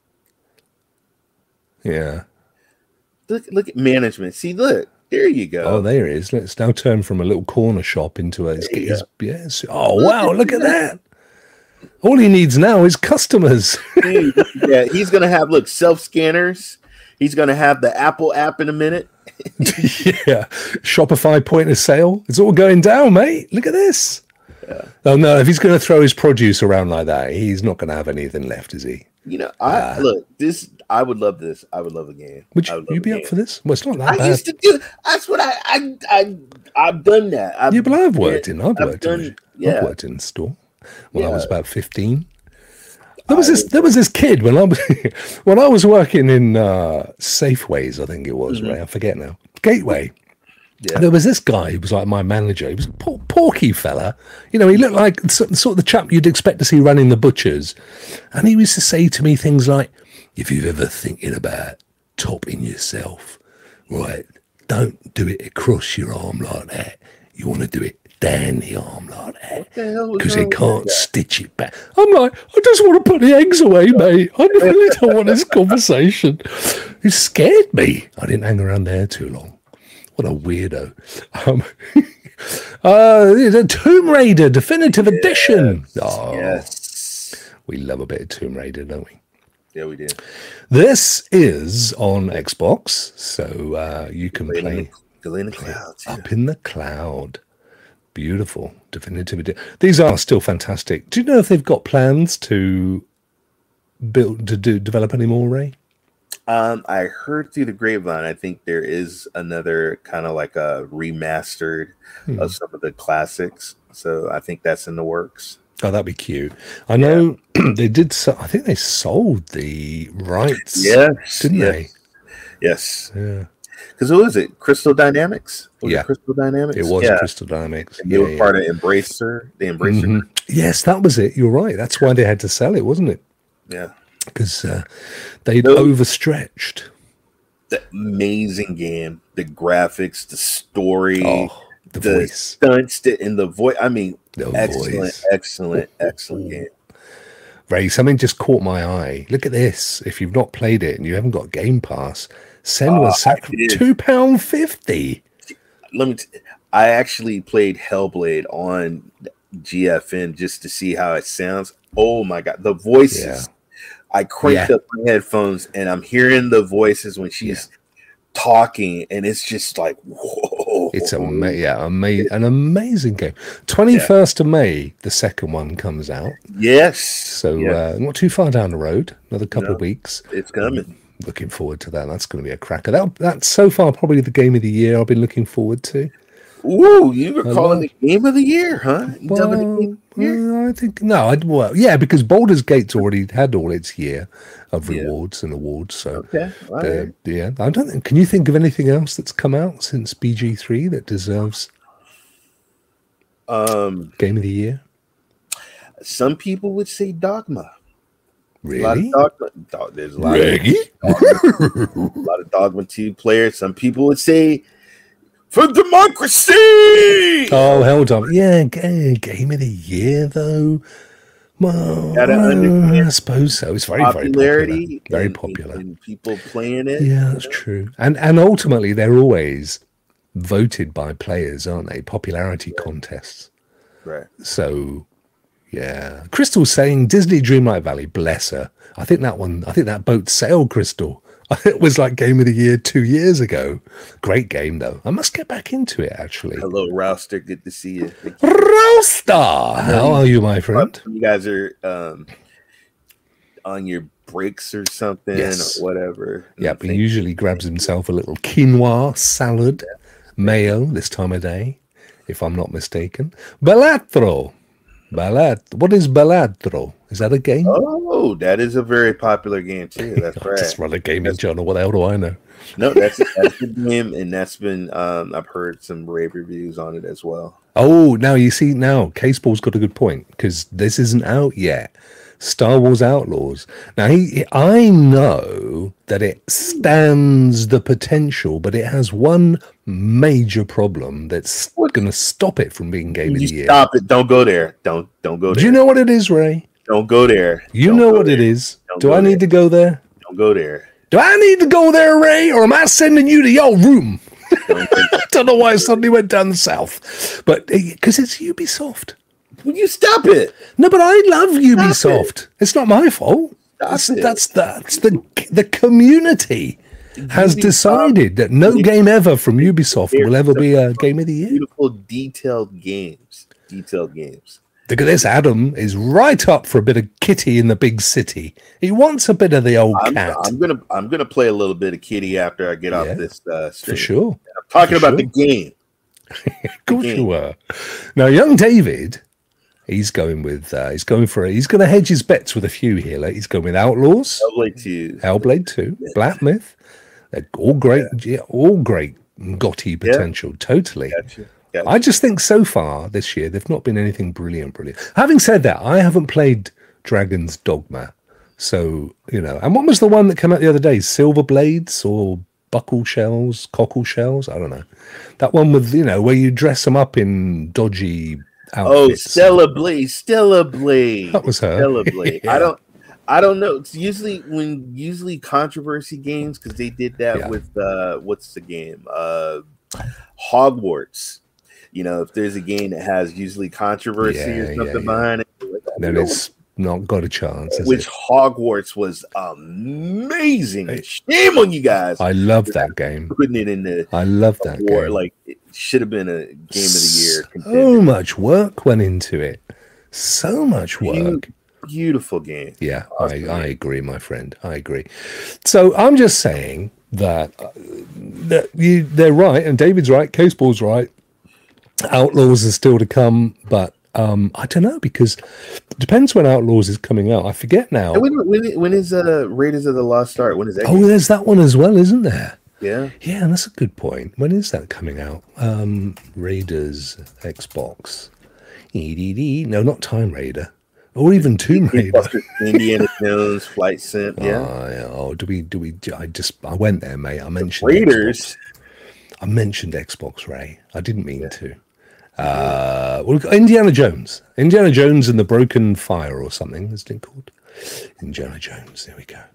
Yeah. Look! Look at management. See, look. There you go. Oh, there it is. Let's now turn from a little corner shop into a. His, yes. Oh, look wow! At look at that. All he needs now is customers. Dude, yeah, he's gonna have look self scanners. He's gonna have the Apple app in a minute. Yeah, Shopify point of sale. It's all going down, mate. Look at this. Yeah. Oh no! If he's going to throw his produce around like that, he's not going to have anything left, is he? You know, I uh, look this. I would love this. I would love a game. Would you, you be up game. for this? Well, it's not that I bad. used to do. That's what I. I. I I've done that. I've, yeah, but I've worked in. I've, I've worked done, in. Yeah. I've worked in store when yeah. I was about fifteen. There was I, this. There was this kid when I was when I was working in uh, Safeways. I think it was. Mm-hmm. Right, I forget now. Gateway. Yeah. There was this guy who was like my manager. He was a por- porky fella. You know, he looked like sort of the chap you'd expect to see running the butchers. And he used to say to me things like, if you're ever thinking about topping yourself, right, don't do it across your arm like that. You want to do it down the arm like that. Because they can't stitch it back. I'm like, I just want to put the eggs away, mate. I really don't want this conversation. It scared me. I didn't hang around there too long. What a weirdo. Um, uh, the Tomb Raider Definitive yes, Edition. Oh, yes. We love a bit of Tomb Raider, don't we? Yeah, we do. This is on Xbox, so uh, you can Delay play, in the, delay in the cloud, Up in the Cloud. Beautiful. Definitive Edition. These are still fantastic. Do you know if they've got plans to build, to do, develop any more, Ray? Um, I heard through the grapevine, I think there is another kind of like a remastered hmm. of some of the classics. So I think that's in the works. Oh, that'd be cute. I know yeah. they did. So, I think they sold the rights. Yes, didn't yes. they? Yes. Yeah. Because what was it? Crystal Dynamics. Was yeah. It Crystal Dynamics. It was yeah. Crystal Dynamics. And they yeah, were yeah. part of Embracer. The Embracer. Mm-hmm. Yes, that was it. You're right. That's why they had to sell it, wasn't it? Yeah. Because uh, they'd no, overstretched. The amazing game, the graphics, the story, oh, the, the voice, stunts, the, and the voice. I mean, the excellent, voice. excellent, excellent game. Ray, something just caught my eye. Look at this. If you've not played it and you haven't got Game Pass, send uh, us sac- two pound fifty. Let me. T- I actually played Hellblade on G F N just to see how it sounds. Oh my god, the voices. Yeah. I cranked yeah. up my headphones and I'm hearing the voices when she's yeah. talking, and it's just like, whoa. It's a ama- yeah, ama- an amazing game. twenty-first yeah. of May, the second one comes out. Yes. So yes. Uh, not too far down the road, another couple no, of weeks. It's coming. Looking forward to that. That's going to be a cracker. That, that's so far probably the game of the year I've been looking forward to. Ooh, you were calling it game of the year, huh? You well, the game of the year? I think no. I'd, well, yeah, because Baldur's Gate's already had all its year of rewards yeah. and awards. So okay, all right. yeah, I don't think. Can you think of anything else that's come out since B G three that deserves um game of the year? Some people would say Dogma. Really? A lot of Dogma. There's a lot really? of Dogma, a lot of Dogma two players. Some people would say for democracy. Oh, held on. Yeah, game of the year though. Well, uh, I suppose so. It's very, very popular. Very and, popular. And people playing it. Yeah, that's true. And and ultimately, they're always voted by players, aren't they? Popularity right. contests. Right. So, yeah. Crystal's saying Disney Dreamlight Valley. Bless her. I think that one. I think that boat sailed, Crystal. It was like game of the year two years ago. Great game though. I must get back into it actually. Hello, Rouster. Good to see you. Rouster, how are you, my friend? You guys are um, on your breaks or something, yes. or whatever. Yep. He usually grabs himself a little quinoa salad, mayo this time of day, if I'm not mistaken. Balatro. Balat. What is Balatro? Is that a game? Oh, that is a very popular game too. That's right. Just run a gaming channel. What the hell do I know? No, that's that's the game, and that's been. Um, I've heard some rave reviews on it as well. Oh, now you see. Now Caseball's got a good point because this isn't out yet. Star Wars Outlaws. Now he, I know that it stands the potential, but it has one major problem that's going to stop it from being game you of the year. Stop it! Don't go there. Don't don't go there. Do you know what it is, Ray? Don't go there. You don't know what there. it is. Don't Do I need there. to go there? Don't go there. Do I need to go there, Ray, or am I sending you to your room? I don't know why I suddenly went down the south, but because it's Ubisoft. Will you stop it? No, but I love Ubisoft. It. It's not my fault. That's, that's that's the the community has Ubisoft, decided that no game ever from Ubisoft will ever be a game of the year. Beautiful, detailed games. Detailed games. Look at this. Adam is right up for a bit of Kitty in the big city. He wants a bit of the old I'm, cat. I'm gonna I'm gonna play a little bit of Kitty after I get yeah, off this uh, stream. For sure. I'm talking for about sure. the game. Of course you were. Now, young David, he's going with uh, he's going for a, he's going to hedge his bets with a few here. Like he's going with Outlaws, Hellblade two, Hellblade two, yeah. Black Myth. They're all great, yeah. Yeah, all great Gotti potential. Yeah. Totally. Gotcha. Gotcha. I just think so far this year they've not been anything brilliant, brilliant. Having said that, I haven't played Dragon's Dogma, so you know. And what was the one that came out the other day? Silver Blades or Buckle Shells, Cockle Shells? I don't know. That one with you know where you dress them up in dodgy outfits. Oh, Stella Blade, Stella Blade. That was her. Stella Blade. yeah. I don't. I don't know. It's usually when usually controversy games because they did that yeah. with uh, what's the game? Uh, Hogwarts. You know, if there's a game that has usually controversy yeah, or something yeah, yeah. behind it, then it's not got a chance. Which it? Hogwarts was amazing. Hey, shame on you guys. I love that game. Putting it in the I love that war, game. Like it should have been a game of the year. Contender. So much work went into it. So much work. Beautiful game. Yeah, awesome. I, I agree, my friend. I agree. So I'm just saying that, uh, that you they're right, and David's right, Caseball's right. Outlaws are still to come, but um, I don't know because it depends when Outlaws is coming out. I forget now. And when, when, when is uh, Raiders of the Lost Ark? When is that? Oh, game? There's that one as well, isn't there? Yeah. Yeah, that's a good point. When is that coming out? Um, Raiders, Xbox. E D D. No, not Time Raider. Or even Tomb Raider. Indiana Jones, Flight Sim. Yeah. Oh, yeah. Oh, do we, do we, do, I just, I went there, mate. I mentioned the Raiders. Xbox. I mentioned Xbox, Ray. I didn't mean yeah. to. Uh, well, Indiana Jones, Indiana Jones and the Broken Fire, or something. Isn't it called Indiana Jones? There we go.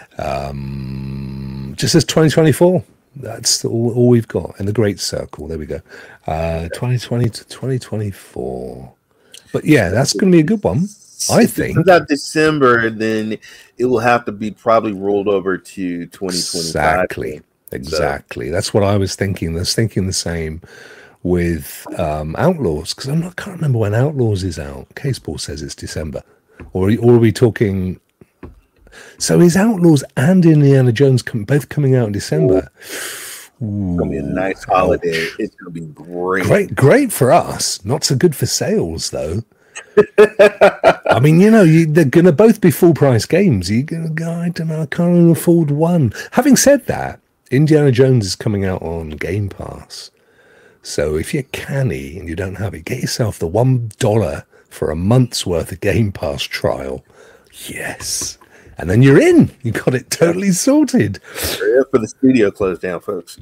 Um, just says twenty twenty-four. That's all, all we've got in the Great Circle. There we go. Uh, twenty twenty to twenty twenty-four. But yeah, that's going to be a good one. I if think. If it comes out December, then it will have to be probably rolled over to twenty twenty-five. Exactly. Exactly. So. That's what I was thinking. I was thinking the same with um, Outlaws, because I'm not can't remember when Outlaws is out. Caseball says it's December, or or are we talking? So is Outlaws and Indiana Jones com- both coming out in December? Ooh. It's gonna be a nice holiday. Ouch. It's gonna be great. Great, great for us. Not so good for sales though. I mean, you know, you, they're gonna both be full price games. You gonna go? I don't know. I can't even afford one. Having said that, Indiana Jones is coming out on Game Pass. So if you're canny and you don't have it, get yourself the one dollar for a month's worth of Game Pass trial. Yes. And then you're in. You got it totally sorted. Hurry up for the studio closed down, folks.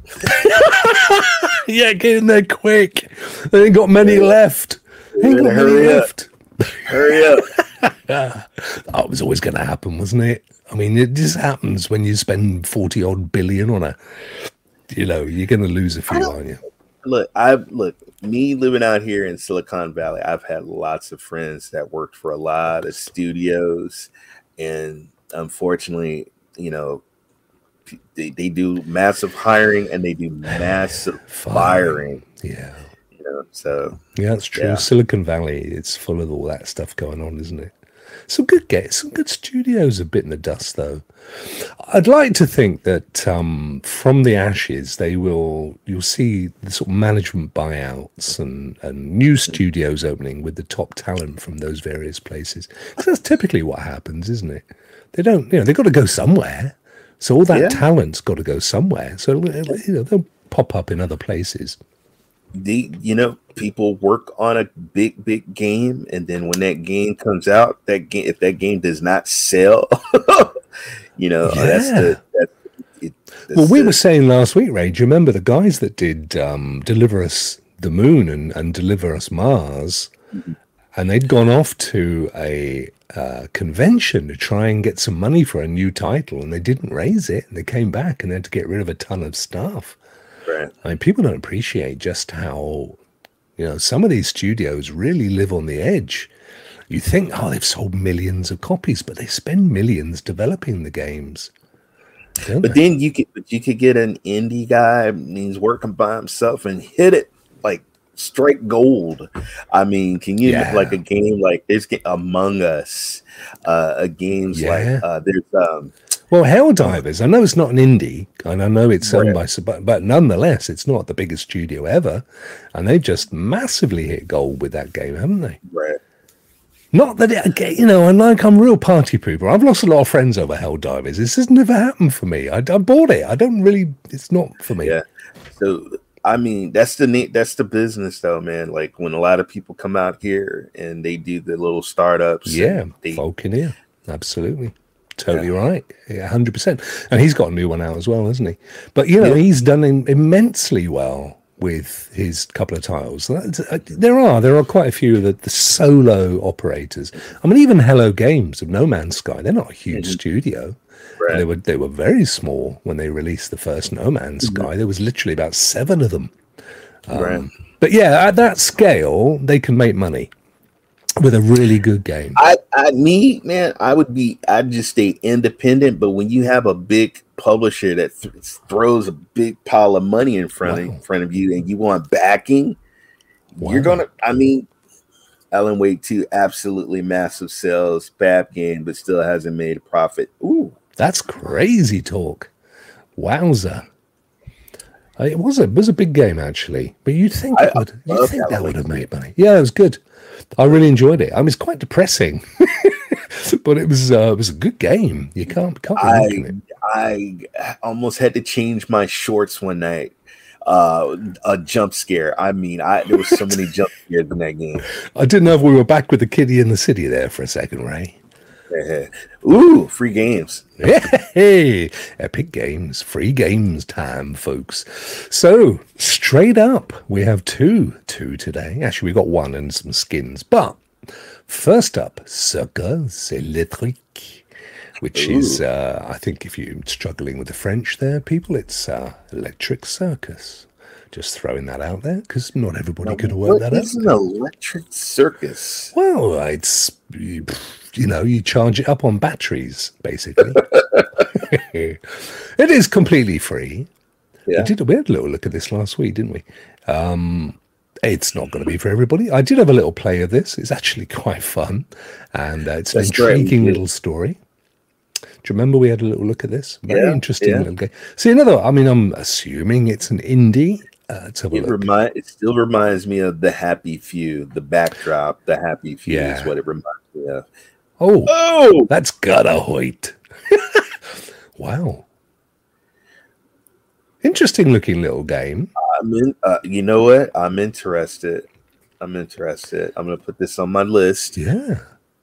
Yeah, get in there quick. They ain't got many yeah. left. They ain't got many hurry left. Up. Hurry up. That was always going to happen, wasn't it? I mean, it just happens when you spend forty odd billion on a, you know, you're going to lose a few, aren't you? Look, I've look, me living out here in Silicon Valley, I've had lots of friends that worked for a lot of studios, and unfortunately, you know, they, they do massive hiring and they do massive firing. Yeah. You know, so yeah, that's true. Yeah. Silicon Valley, it's full of all that stuff going on, isn't it? Some good get some good studios are bitten the dust though. I'd like to think that um, from the ashes they will you'll see the sort of management buyouts and, and new studios opening with the top talent from those various places. Because that's typically what happens, isn't it? They don't, you know, they've got to go somewhere. So all that yeah. talent's got to go somewhere. So you know they'll pop up in other places. The you know people work on a big big game, and then when that game comes out, that game if that game does not sell, you know yeah. that's the that's, it. Well, we were saying last week, Ray. Do you remember the guys that did um, Deliver Us the Moon and, and Deliver Us Mars? Mm-hmm. And they'd gone off to a uh, convention to try and get some money for a new title, and they didn't raise it. And they came back and they had to get rid of a ton of stuff. Right. I mean, people don't appreciate just how, you know, some of these studios really live on the edge. You think, oh, they've sold millions of copies, but they spend millions developing the games. But they? then you could, you could get an indie guy, he's working by himself, and hit it like straight gold. I mean, can you yeah. like a game like there's Among Us, uh, a games yeah. like uh, there's um. Well, Helldivers, I know it's not an indie, and I know it's owned by, but, but nonetheless, it's not the biggest studio ever, and they've just massively hit gold with that game, haven't they? Right. Not that it, you know, and like I'm a real party pooper. I've lost a lot of friends over Helldivers. This has never happened for me. I, I bought it. I don't really. It's not for me. Yeah. So I mean, that's the that's the business, though, man. Like when a lot of people come out here and they do the little startups. Yeah, they, folk in here. Absolutely. Totally yeah. right. Yeah, one hundred percent. And he's got a new one out as well, hasn't he? But, you know, yeah. he's done in, immensely well with his couple of titles. There are. There are quite a few of the, the solo operators. I mean, even Hello Games of No Man's Sky, they're not a huge mm-hmm. studio. Right. They were they were very small when they released the first No Man's mm-hmm. Sky. There was literally about seven of them. Um, right. But, yeah, at that scale, they can make money with a really good game. I, I, me, man, I would be, I'd just stay independent. But when you have a big publisher that th- throws a big pile of money in front wow. of in front of you, and you want backing, wow. you're gonna. I mean, Alan Wake two, absolutely massive sales, bad game, but still hasn't made a profit. Ooh, that's crazy talk. Wowza. It was a it was a big game actually, but you'd think it would, you'd think that would have made money. Yeah, it was good. I really enjoyed it. I mean, it's quite depressing, but it was uh, it was a good game. You can't can't be I, it. I almost had to change my shorts one night. Uh, a jump scare. I mean, I there was so many jump scares in that game. I didn't know if we were back with the kitty in the city there for a second, Ray. Ooh, free games. Hey, Epic Games, free games time, folks. So, straight up, we have two, two today. Actually, we got one and some skins. But first up, Circus Electrique, which Ooh. is, uh, I think if you're struggling with the French there, people, it's uh, Electric Circus. Just throwing that out there because not everybody now, could have worked that out. What is an electric circus? Well, it's, you, you know, you charge it up on batteries, basically. It is completely free. Yeah. We, did, we had a little look at this last week, didn't we? Um, it's not going to be for everybody. I did have a little play of this. It's actually quite fun. And uh, it's That's an intriguing great. little story. Do you remember we had a little look at this? Very yeah, interesting yeah. little game. See, another, I mean, I'm assuming it's an indie. Uh, it, remind, it still reminds me of the Happy Few, the backdrop, the Happy Few yeah. is what it reminds me of. Oh, oh, that's gotta hoit. Wow. Interesting looking little game. I'm in, uh, you know what? I'm interested. I'm interested. I'm going to put this on my list. Yeah.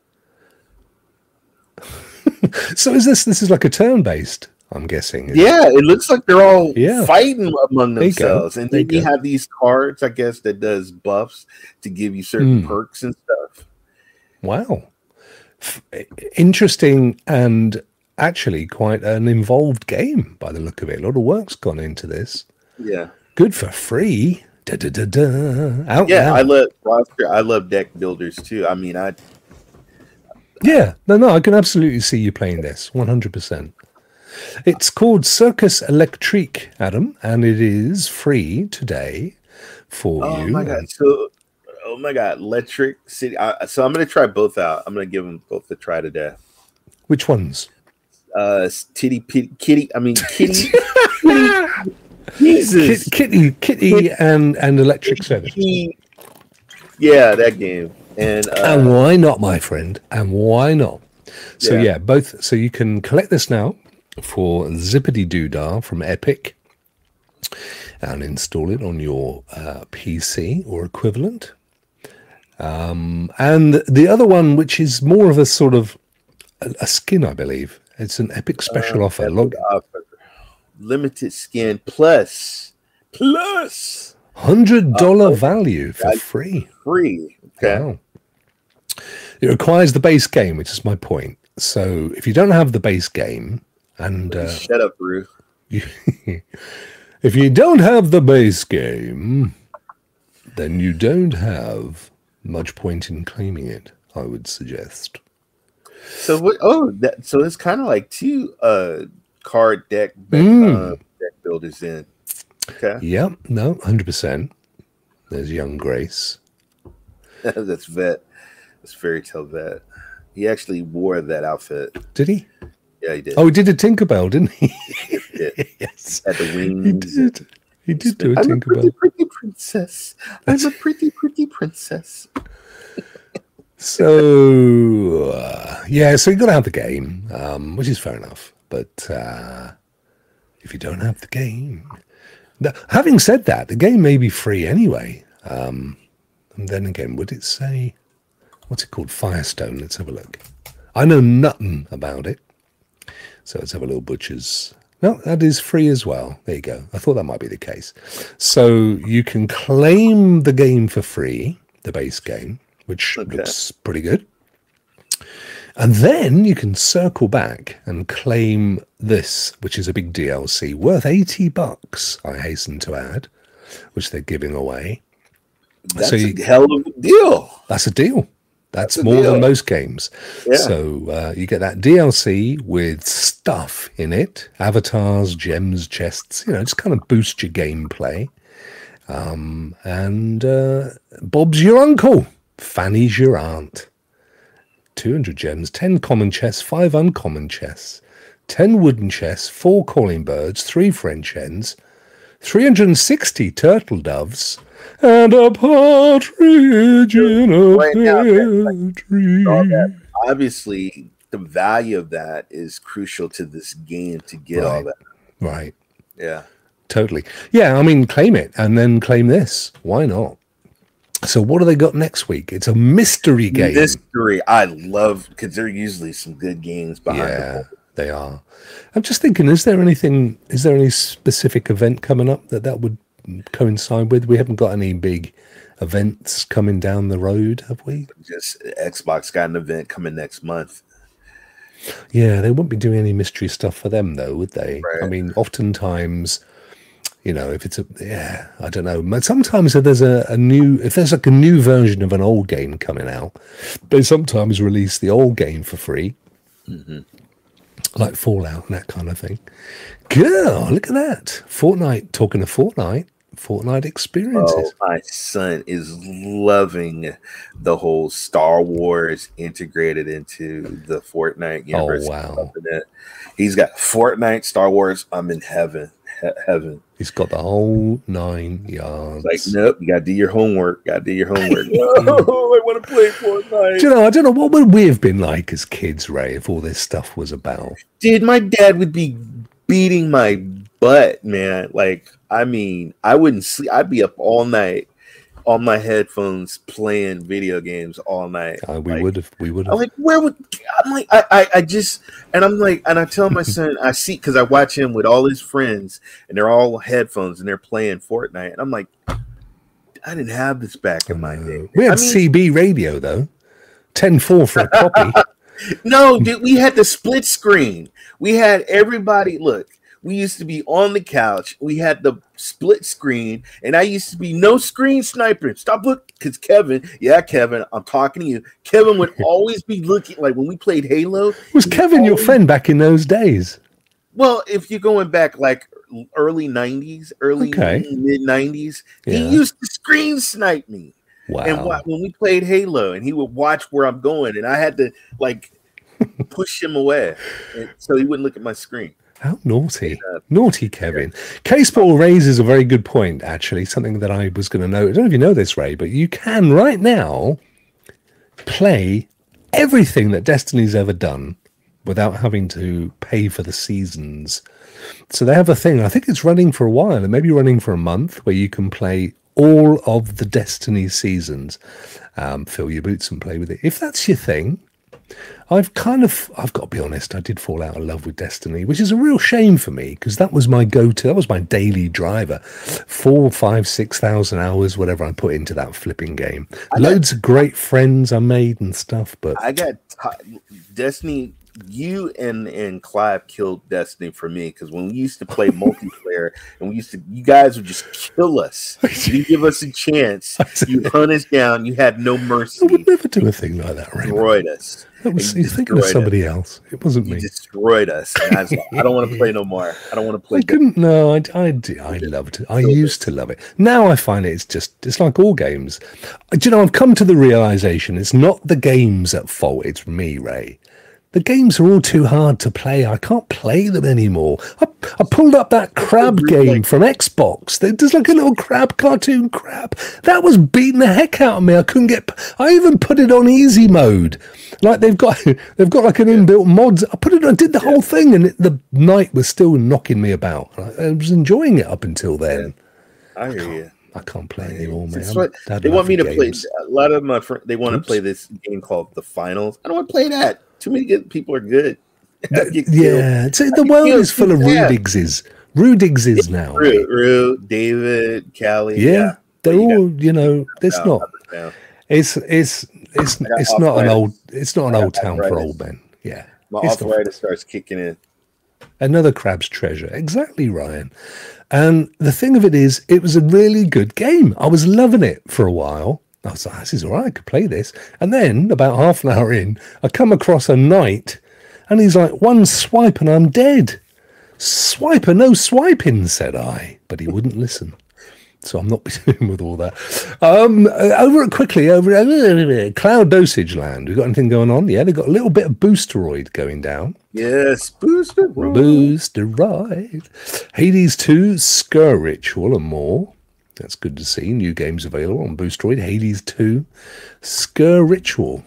So is this, this is like a turn-based, I'm guessing. Yeah, it? it looks like they're all yeah. fighting among themselves. And then you have these cards, I guess, that does buffs to give you certain mm. perks and stuff. Wow. F- interesting and actually quite an involved game by the look of it. A lot of work's gone into this. Yeah. Good for free. Da, da, da, da. Out yeah, now. I love roster. I love deck builders too. I mean, I. Yeah, no, no, I can absolutely see you playing this one hundred percent. It's called Circus Electrique, Adam, and it is free today for oh you. Oh my god! So, oh my god, Electric City. I, so I'm going to try both out. I'm going to give them both a try today. Which ones? Uh, Titty Pitty, Kitty. I mean, Kitty. Kitty Jesus, Kitty, Kitty, Kitty and and Electric Service. Yeah, that game. And uh, and why not, my friend? And why not? So yeah. yeah, both. So you can collect this now for Zippity Doodah from Epic and install it on your uh, P C or equivalent. Um, and the other one, which is more of a sort of a, a skin, I believe. It's an Epic special uh, offer. Log- offer. limited skin plus plus Hundred dollar uh, value for free. Free. Okay. Wow. It requires the base game, which is my point. So if you don't have the base game, and uh, shut up, Ruth. If you don't have the base game, then you don't have much point in claiming it, I would suggest. So what? Oh, that, so it's kind of like two uh, card deck Mm. uh, deck builders in. Okay. Yep. No, one hundred percent. There's young Grace. That's Vet. That's Fairy Tale Vet. He actually wore that outfit. Did he? Yeah, he did. Oh, he did a Tinkerbell, didn't he? Yes. At the wings. He did. He did do a I'm a pretty, Tinkerbell. pretty princess. I'm a pretty, pretty princess. So, uh, yeah, so you've got to have the game, um, which is fair enough. But uh, if you don't have the game... Now, having said that, the game may be free anyway. Um, and then again, would it say... What's it called? Firestone. Let's have a look. I know nothing about it. So let's have a little butcher's. No, that is free as well. There you go. I thought that might be the case. So you can claim the game for free, the base game, which Okay. looks pretty good. And then you can circle back and claim this, which is a big D L C worth eighty bucks, I hasten to add, which they're giving away. That's So you- a hell of a deal. That's a deal. That's, That's a more deal. than most games. Yeah. So uh, you get that D L C with stuff in it, avatars, gems, chests, you know, just kind of boost your gameplay. Um, and uh, Bob's your uncle. Fanny's your aunt. two hundred gems, ten common chests, five uncommon chests, ten wooden chests, four calling birds, three French hens, three hundred sixty turtle doves, and a partridge in a Right now, pear tree. all that. Obviously, the value of that is crucial to this game to get all Right. that. Right, Yeah. totally. Yeah, I mean, claim it and then claim this. Why not? So what do they got next week? It's a mystery game. Mystery, I love because there are usually some good games behind Yeah, it. they are. I'm just thinking, is there anything, is there any specific event coming up that that would coincide with? We haven't got any big events coming down the road, have we? Just Xbox got an event coming next month. Yeah, they wouldn't be doing any mystery stuff for them, though, would they? Right. I mean, oftentimes, you know, if it's a, yeah, I don't know. But sometimes if there's a, a new, if there's like a new version of an old game coming out, they sometimes release the old game for free. Mm-hmm. Like Fallout and that kind of thing. Girl, look at that. Fortnite, talking to Fortnite, Fortnite Oh, experiences. my son is loving the whole Star Wars integrated into the Fortnite universe. wow. He's got Fortnite, Star Wars. I'm in heaven. He- heaven. He's got the whole nine yards. Like, nope, you gotta do your homework. Gotta do your homework. Oh, I want to play Fortnite. Do you know, I don't know, what would we have been like as kids, Ray, if all this stuff was about? Dude, my dad would be beating my butt, man. Like, I mean, I wouldn't sleep. I'd be up all night on my headphones playing video games all night. Uh, we Like, would have, we would I'm have. like, where would I'm like, I, I, I just, and I'm like, and I tell my son, I see, because I watch him with all his friends, and they're all headphones, and they're playing Fortnite, and I'm like, I didn't have this back in my day. We had I mean, C B radio, though. ten four for a copy. no, dude, we had the split screen. We had everybody look. We used to be on the couch. We had the split screen, and I used to be no screen sniper. Stop look, because Kevin, yeah, Kevin, I'm talking to you. Kevin would always be looking like when we played Halo. Was he Kevin your always- friend back in those days? Well, if you're going back like early nineties, early Okay. mid nineties, Yeah. he used to screen snipe me. Wow. And wa- when we played Halo, and he would watch where I'm going, and I had to like push him away, and so he wouldn't look at my screen. How naughty. Naughty Kevin. Caseball raises a very good point, actually, something that I was going to know. I don't know if you know this, Ray, but you can right now play everything that Destiny's ever done without having to pay for the seasons. So they have a thing, I think it's running for a while, it may be running for a month, where you can play all of the Destiny seasons. Um, fill your boots and play with it. If that's your thing, I've kind of, I've got to be honest, I did fall out of love with Destiny, which is a real shame for me because that was my go-to, that was my daily driver. Four, five, six thousand hours, whatever I put into that flipping game. I Loads got, of great friends I made and stuff, but I got t- Destiny. You and and Clive killed Destiny for me because when we used to play multiplayer and we used to, you guys would just kill us. You didn't give us a chance. You hunt us down. You had no mercy. I would never do a thing like that, Raymond. Destroyed us. That was, you're thinking of somebody us. else. It wasn't you me. Destroyed us. And I, was like, I don't want to play no more. I don't want to play. I couldn't. No, I, I, I loved it. I used to love it. Now I find it, it's just, it's like all games. Do you know, I've come to the realization it's not the games at fault. It's me, Ray. The games are all too hard to play. I can't play them anymore. I, I pulled up that crab game from Xbox. There's like a little crab, cartoon crab. That was beating the heck out of me. I couldn't get. I even put it on easy mode. Like they've got, they've got like an inbuilt mod. I put it. I did the whole thing, and it, the night was still knocking me about. I, I was enjoying it up until then. I hear you. I can't play anymore, man. What, they want me to games. play. A lot of my friends, they want Oops. to play this game called The Finals. I don't want to play that. Too many good people are good. The, yeah, so the world is full of Rudigses. Rudigses now. Ru, Ru, David, Callie. Yeah, yeah. they're all. You know, it's no, not. No. It's it's it's it's not an old. It's not an old town for old men. Yeah, my arthritis starts kicking in. Another crab's treasure. Exactly, Ryan. And the thing of it is, it was a really good game. I was loving it for a while. I was like, this is all right, I could play this. And then, about half an hour in, I come across a knight, and he's like, one swipe and I'm dead. Swiper, no swiping, said I. But he wouldn't listen. So I'm not doing with all that. Um, over quickly, over uh, Cloud Dosage Land. We got anything going on? Yeah, they've got a little bit of Boosteroid going down. Yes, Boosteroid. Boosteroid. Hades two, Skur Ritual, and more. That's good to see. New games available on Boosteroid. Hades two, Skur Ritual.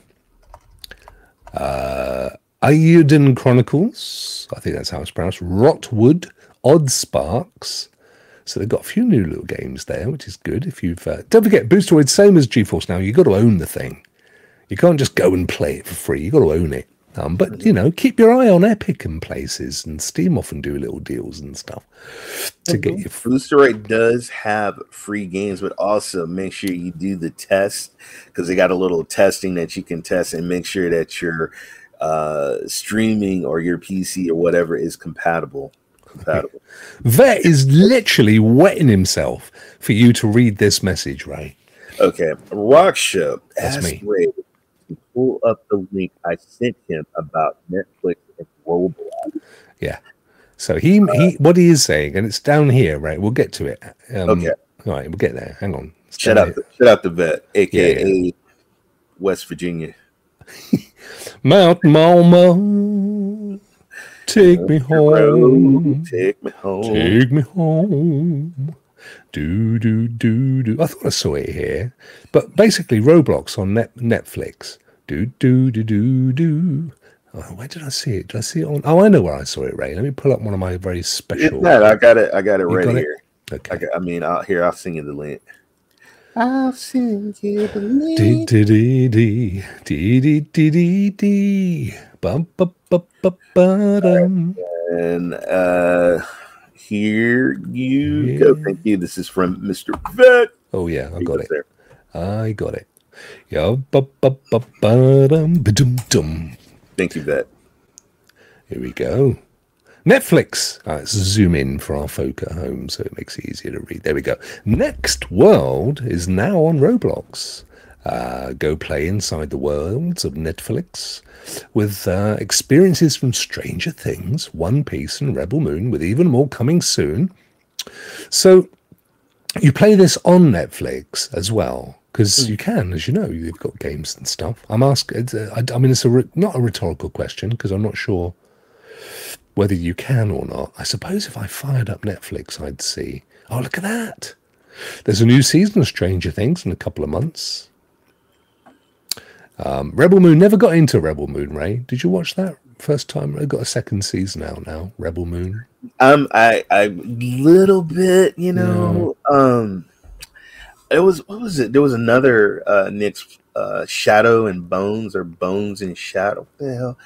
Uh, Eiyuden Chronicles. I think that's how it's pronounced. Rotwood, Odd Sparks. So they've got a few new little games there, which is good. If you've uh, don't forget, Boosteroid, same as GeForce Now. You've got to own the thing. You can't just go and play it for free. You've got to own it. Um, but, you know, keep your eye on Epic and places, and Steam often do little deals and stuff to get your... Boosteroid does have free games, but also make sure you do the test, because they got a little testing that you can test and make sure that your uh, streaming or your P C or whatever is compatible. compatible. Vet is literally wetting himself for you to read this message, Ray. Okay. Rock Show. That's me. Ray to pull up the link I sent him about Netflix and Roblox. Yeah. So he, uh, he what he is saying, and it's down here, right? We'll get to it. Um, okay. All right, we'll get there. Hang on. Shout out, the, shout out the Vet, a k a. Yeah, yeah. West Virginia. Mount Mama, take me home. Take me home. Take me home. Do, do, do, do. I thought I saw it here. But basically, Roblox on net, Netflix. Do, do, do, do, do. Oh, where did I see it? Did I see it on? Oh, I know where I saw it, Ray. Let me pull up one of my very special. No, I got it. I got it right got here. It? Okay. I, got, I mean, I'll, here, I'll sing you the link. I'll sing you the link. Dee, dee, dee, dee, dee, dee, dee, dee, dee. Bum, bum, bum, bum, bum. And uh, here you yeah. go. Thank you. This is from Mister Vet. Oh, yeah, I got it. There. I got it. Yeah, bu, bu, bu, ba-dum, ba-dum, dum. Thank you, Vet. Here we go. Netflix. Uh, let's zoom in for our folk at home so it makes it easier to read. There we go. Next World is now on Roblox. Uh, go play inside the worlds of Netflix with uh, experiences from Stranger Things, One Piece, and Rebel Moon, with even more coming soon. So you play this on Netflix as well, because mm. you can, as you know, you've got games and stuff. I'm asking, I, I mean, it's a re- not a rhetorical question, because I'm not sure whether you can or not. I suppose if I fired up Netflix, I'd see, oh, look at that. There's a new season of Stranger Things in a couple of months. Um, Rebel Moon, never got into Rebel Moon, Ray. Did you watch that first time? I got a second season out now, Rebel Moon. Um, I, I, little bit, you know, yeah. um, it was, what was it? There was another uh, Netflix, uh, Shadow and Bones or Bones and Shadow. What the hell?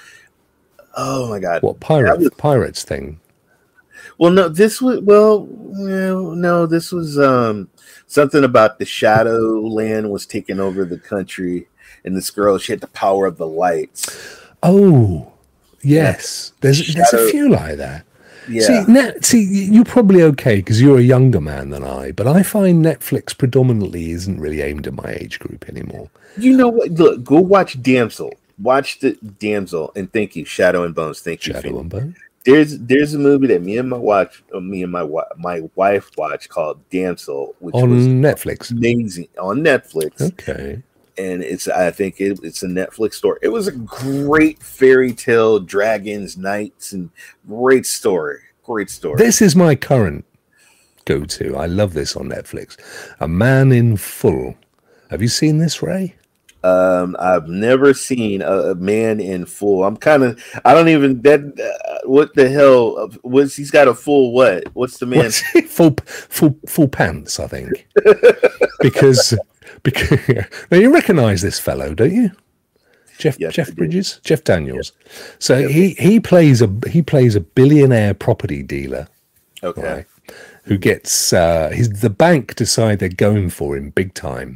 Oh my god! What pirate was, pirates thing? Well, no, this was well, no, no, this was um something about the Shadow Land was taking over the country, and this girl, she had the power of the lights. Oh, yes. There's Shadow. There's a few like that. Yeah. See, net, see, you're probably okay because you're a younger man than I, but I find Netflix predominantly isn't really aimed at my age group anymore. You know what? Look, go watch Damsel. Watch the Damsel, and thank you, Shadow and Bones. Thank you, Shadow and Bones. There's there's a movie that me and my watch, uh, me and my my wife watched called Damsel, which on was Netflix. Amazing on Netflix. Okay. And it's, I think it, it's a Netflix story. It was a great fairy tale, dragons, knights, and great story. Great story. This is my current go-to. I love this on Netflix. A Man in Full. Have you seen this, Ray? Um, I've never seen a, a Man in Full. I'm kind of, I don't even, that, uh, what the hell, what's, he's got a full what? What's the man? What's full, full, full pants, I think. because... Because now you recognize this fellow, don't you? Jeff yes, Jeff Bridges, Jeff Daniels. Yes. So yep. he he plays a he plays a billionaire property dealer. Okay. Right, who gets uh, his the bank decide they're going for him big time,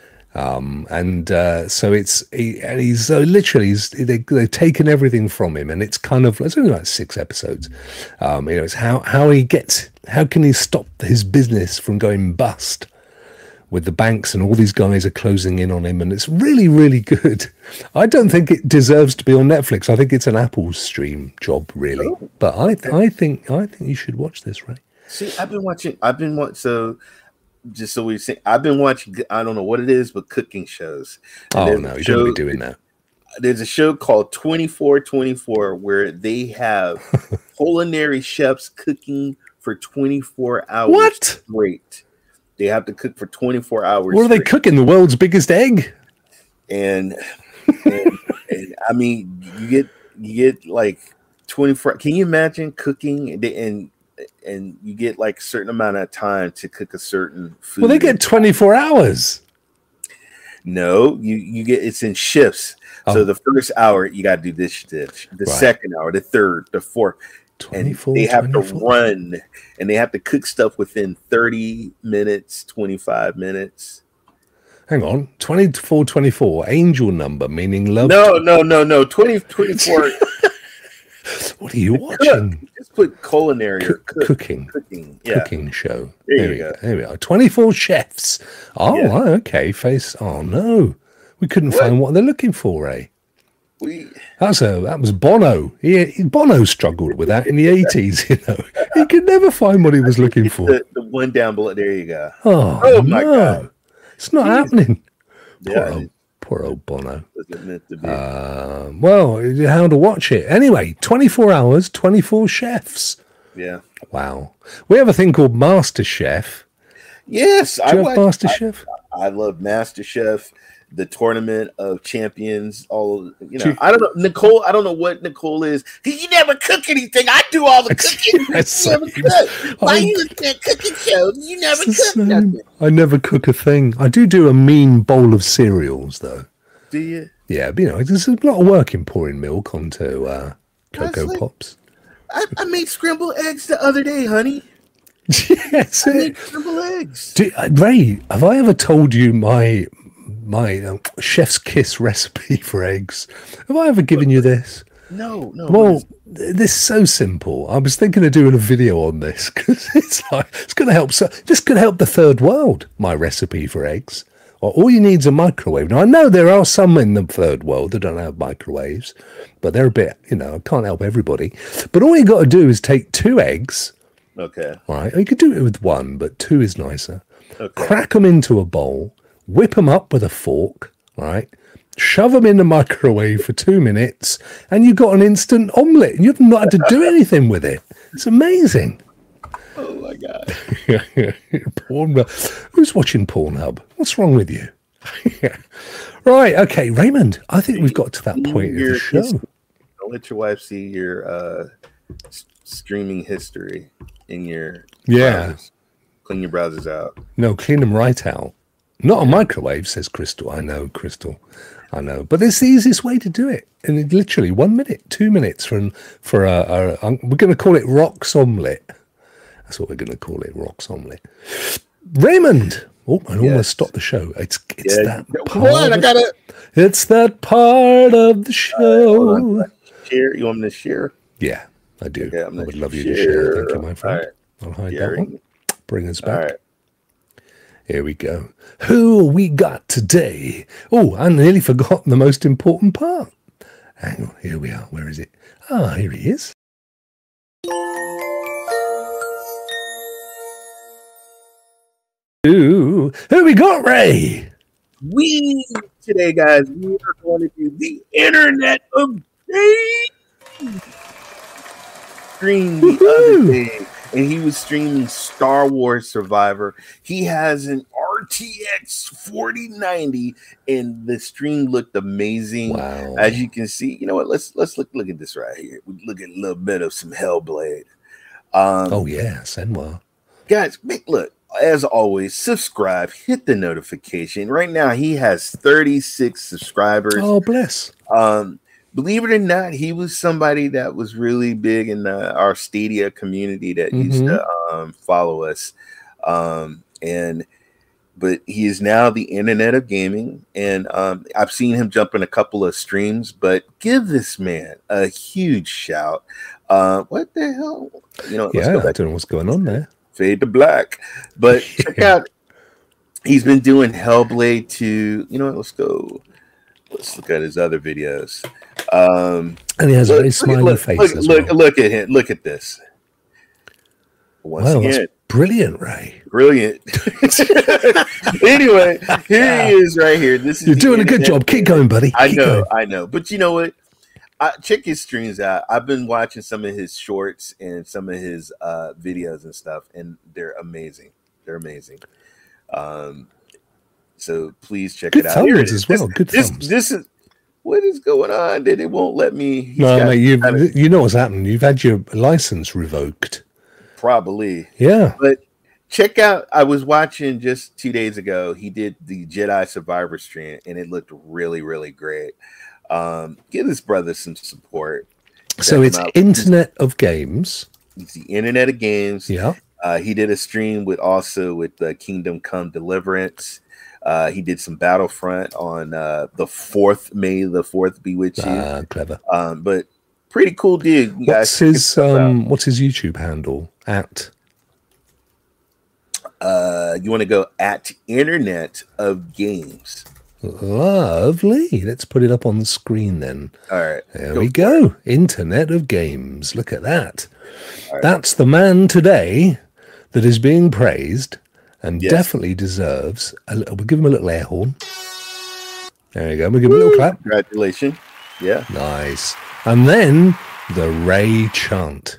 um, and uh, so it's he, and he's so literally he's, they they've taken everything from him, and it's kind of it's only like six episodes. Um, you know, it's how how he gets how can he stop his business from going bust. With the banks and all these guys are closing in on him, and it's really, really good. I don't think it deserves to be on Netflix. I think it's an Apple stream job, really. Oh, but I, th- I think, I think you should watch this, Ray. See, I've been watching. I've been watching. So, just so we say, I've been watching. I don't know what it is, but cooking shows. And oh no, you don't be doing that. There's a show called twenty-four twenty-four where they have culinary chefs cooking for twenty-four hours. What? Great. They have to cook for twenty-four hours. What are straight. They cooking? The world's biggest egg? And, and, and I mean, you get you get like twenty-four. Can you imagine cooking and and, and you get like a certain amount of time to cook a certain food? Well, they get twenty-four hours. No, you you get it's in shifts. Oh. So the first hour you got to do this dish. The right. second hour, the third, the fourth. And they have twenty-four to run and they have to cook stuff within thirty minutes, twenty-five minutes. Hang on, twenty-four twenty-four, angel number, meaning love. No, no, no, no, twenty twenty-four. What are you watching? Just put culinary Co- cook, cooking. Cooking, yeah. Cooking show. There, there you we go. go. There we are. twenty-four chefs. Oh, yeah. Okay. Face. Oh, no. We couldn't what? find what they're looking for, eh? We... That's a that was Bono. He, he Bono struggled with that in the eighties. You know, he could never find what he was looking for. The, the one down below. There you go. Oh, oh my no. God! It's not Jeez. happening. Yeah, poor, old, poor old Bono. Meant to be. Uh, well, how to watch it anyway? Twenty-four hours, twenty-four chefs. Yeah. Wow. We have a thing called Master Chef. Yes, Do you I have watch, Master Chef. I, I love Master Chef. The Tournament of Champions, all you know. I don't know, Nicole. I don't know what Nicole is. You never cook anything. I do all the cooking. You never cook. Why I, you look at cooking shows? You never cook nothing. I never cook a thing. I do do a mean bowl of cereals, though. Do you? Yeah, but, you know, there's a lot of work in pouring milk onto uh, Cocoa like, Pops. I, I made scrambled eggs the other day, honey. Yes, I made scrambled eggs. Do, uh, Ray, have I ever told you my? My um, chef's kiss recipe for eggs. Have I ever given you this? No, no. Well, this is so simple. I was thinking of doing a video on this because it's like it's going to help. So this could help the third world. My recipe for eggs. Or all you need is a microwave. Now I know there are some in the third world that don't have microwaves, but they're a bit. You know, I can't help everybody. But all you got to do is take two eggs. Okay. All right. You could do it with one, but two is nicer. Okay. Crack them into a bowl. Whip them up with a fork, right? Shove them in the microwave for two minutes, and you've got an instant omelette. You've not had to do anything with it. It's amazing. Oh, my God. Pornhub. Who's watching Pornhub? What's wrong with you? Right, okay, Raymond, I think we've got to that point of the show. I'll let your wife see your uh, s- streaming history in your yeah. browsers. Clean your browsers out. No, clean them right out. Not a microwave, says Crystal. I know, Crystal. I know. But it's the easiest way to do it. And it literally one minute, two minutes for, for a, a, a we're going to call it Rock's Omelette. That's what we're going to call it, Rock's Omelette. Raymond. Oh, I yes. almost stopped the show. It's it's yeah. that part. What? I gotta. It's that part of the show. Uh, share. You want me to share? Yeah, I do. Okay, I would love you share. to share. Thank you, my friend. Right. I'll hide Sharing. that one. Bring us back. Right. Here we go. Who we got today? Oh, I nearly forgot the most important part. Hang on. Here we are. Where is it? Ah, here he is. Who, who we got, Ray? We today, guys, we are going to do the Internet of Games. Stream the other day, and he was streaming Star Wars Survivor. He has an R T X forty ninety, and the stream looked amazing. Wow. As you can see, you know what? Let's let's look look at this right here. We look at a little bit of some Hellblade. Um, oh yeah, Senwa. Guys, look. As always, subscribe, hit the notification. Right now, he has thirty-six subscribers. Oh, bless. Um, believe it or not, he was somebody that was really big in the, our Stadia community that mm-hmm. used to um, follow us. Um, and but he is now the Internet of Gaming, and um, I've seen him jump in a couple of streams. But give this man a huge shout. Uh, what the hell? You know, yeah, I don't know what's going on there. Fade to black, but check out. He's been doing Hellblade two. You know what? Let's go. Let's look at his other videos. Um, and he has look, a very smiley look, face. Look, as look, well. look at him. Look at this. Once wow, again, that's brilliant, Ray. Brilliant. Anyway, here he is, right here. This is you're doing a good job. Keep going, buddy. I Keep know, going. I know. But you know what? I, check his streams out. I've been watching some of his shorts and some of his uh, videos and stuff, and they're amazing. They're amazing. Um, so please check good it out. Thumbs Here it is. as well. This, good this, thumbs. This is what is going on. That it won't let me. He's no, got, mate. You've, kinda, you know what's happened. You've had your license revoked. Probably. Yeah. But check out. I was watching just two days ago. He did the Jedi Survivor stream, and it looked really, really great. Um, give this brother some support. So it's Internet of Games. It's the Internet of Games. Yeah. Uh, he did a stream with also with the uh, Kingdom Come Deliverance. Uh, he did some Battlefront on uh, the fourth. May the fourth be with you. Ah, clever. Um, but pretty cool dude. You what's guys his um? What's his YouTube handle at? Uh, you want to go at Internet of Games. Lovely. Let's put it up on the screen then. All right. There go we go. It. Internet of Games. Look at that. Right. That's the man today that is being praised and yes. definitely deserves a little. We'll give him a little air horn. There you go. We'll give him a little clap. Congratulations. Yeah. Nice. And then the Ray chant.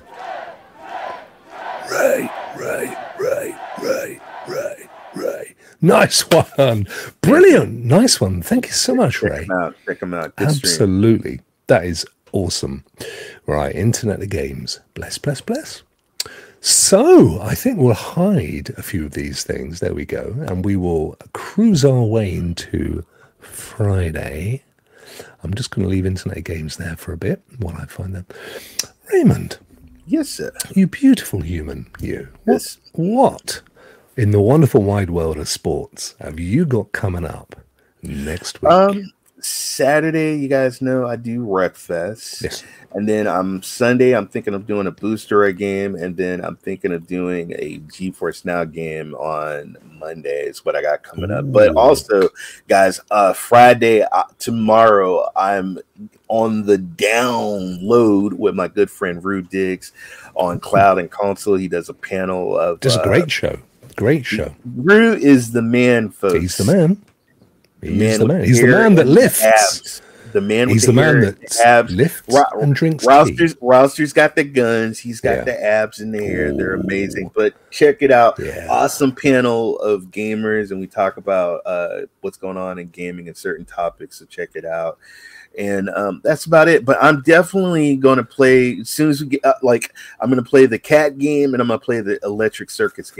Ray, Ray, Ray, Ray, Ray, Ray. Nice one. Brilliant. Nice one. Thank you so much, Check Ray. Him out. Check him out. Good Absolutely. Stream. That is awesome. Right. Internet of Games. Bless, bless, bless. So I think we'll hide a few of these things. There we go. And we will cruise our way into Friday. I'm just going to leave Internet of Games there for a bit while I find them. Raymond. Yes, sir. You beautiful human. You. Yes. What? What? In the wonderful wide world of sports, have you got coming up next week? Um, Saturday, you guys know I do Wreckfest. Yes. And then um Sunday, I'm thinking of doing a Booster game, and then I'm thinking of doing a GeForce Now game on Monday. Is what I got coming up. Ooh. But also, guys, uh, Friday uh, tomorrow, I'm on the download with my good friend Rude Diggs on Cloud and Console. He does a panel of. This is uh, a great show. Great show. Rue is the man, folks. He's the man. He's man the man. He's the man that lifts. Abs. The man. He's with the, the man hair, that abs. lifts Ra- and drinks Rouster's, tea. Rouster's got the guns. He's got yeah. the abs in the hair. They're amazing. But check it out. Yeah. Awesome panel of gamers, and we talk about uh, what's going on in gaming and certain topics. So check it out. And um, that's about it. But I'm definitely going to play as soon as we get uh, like I'm going to play the cat game, and I'm going to play the Electric Circus game.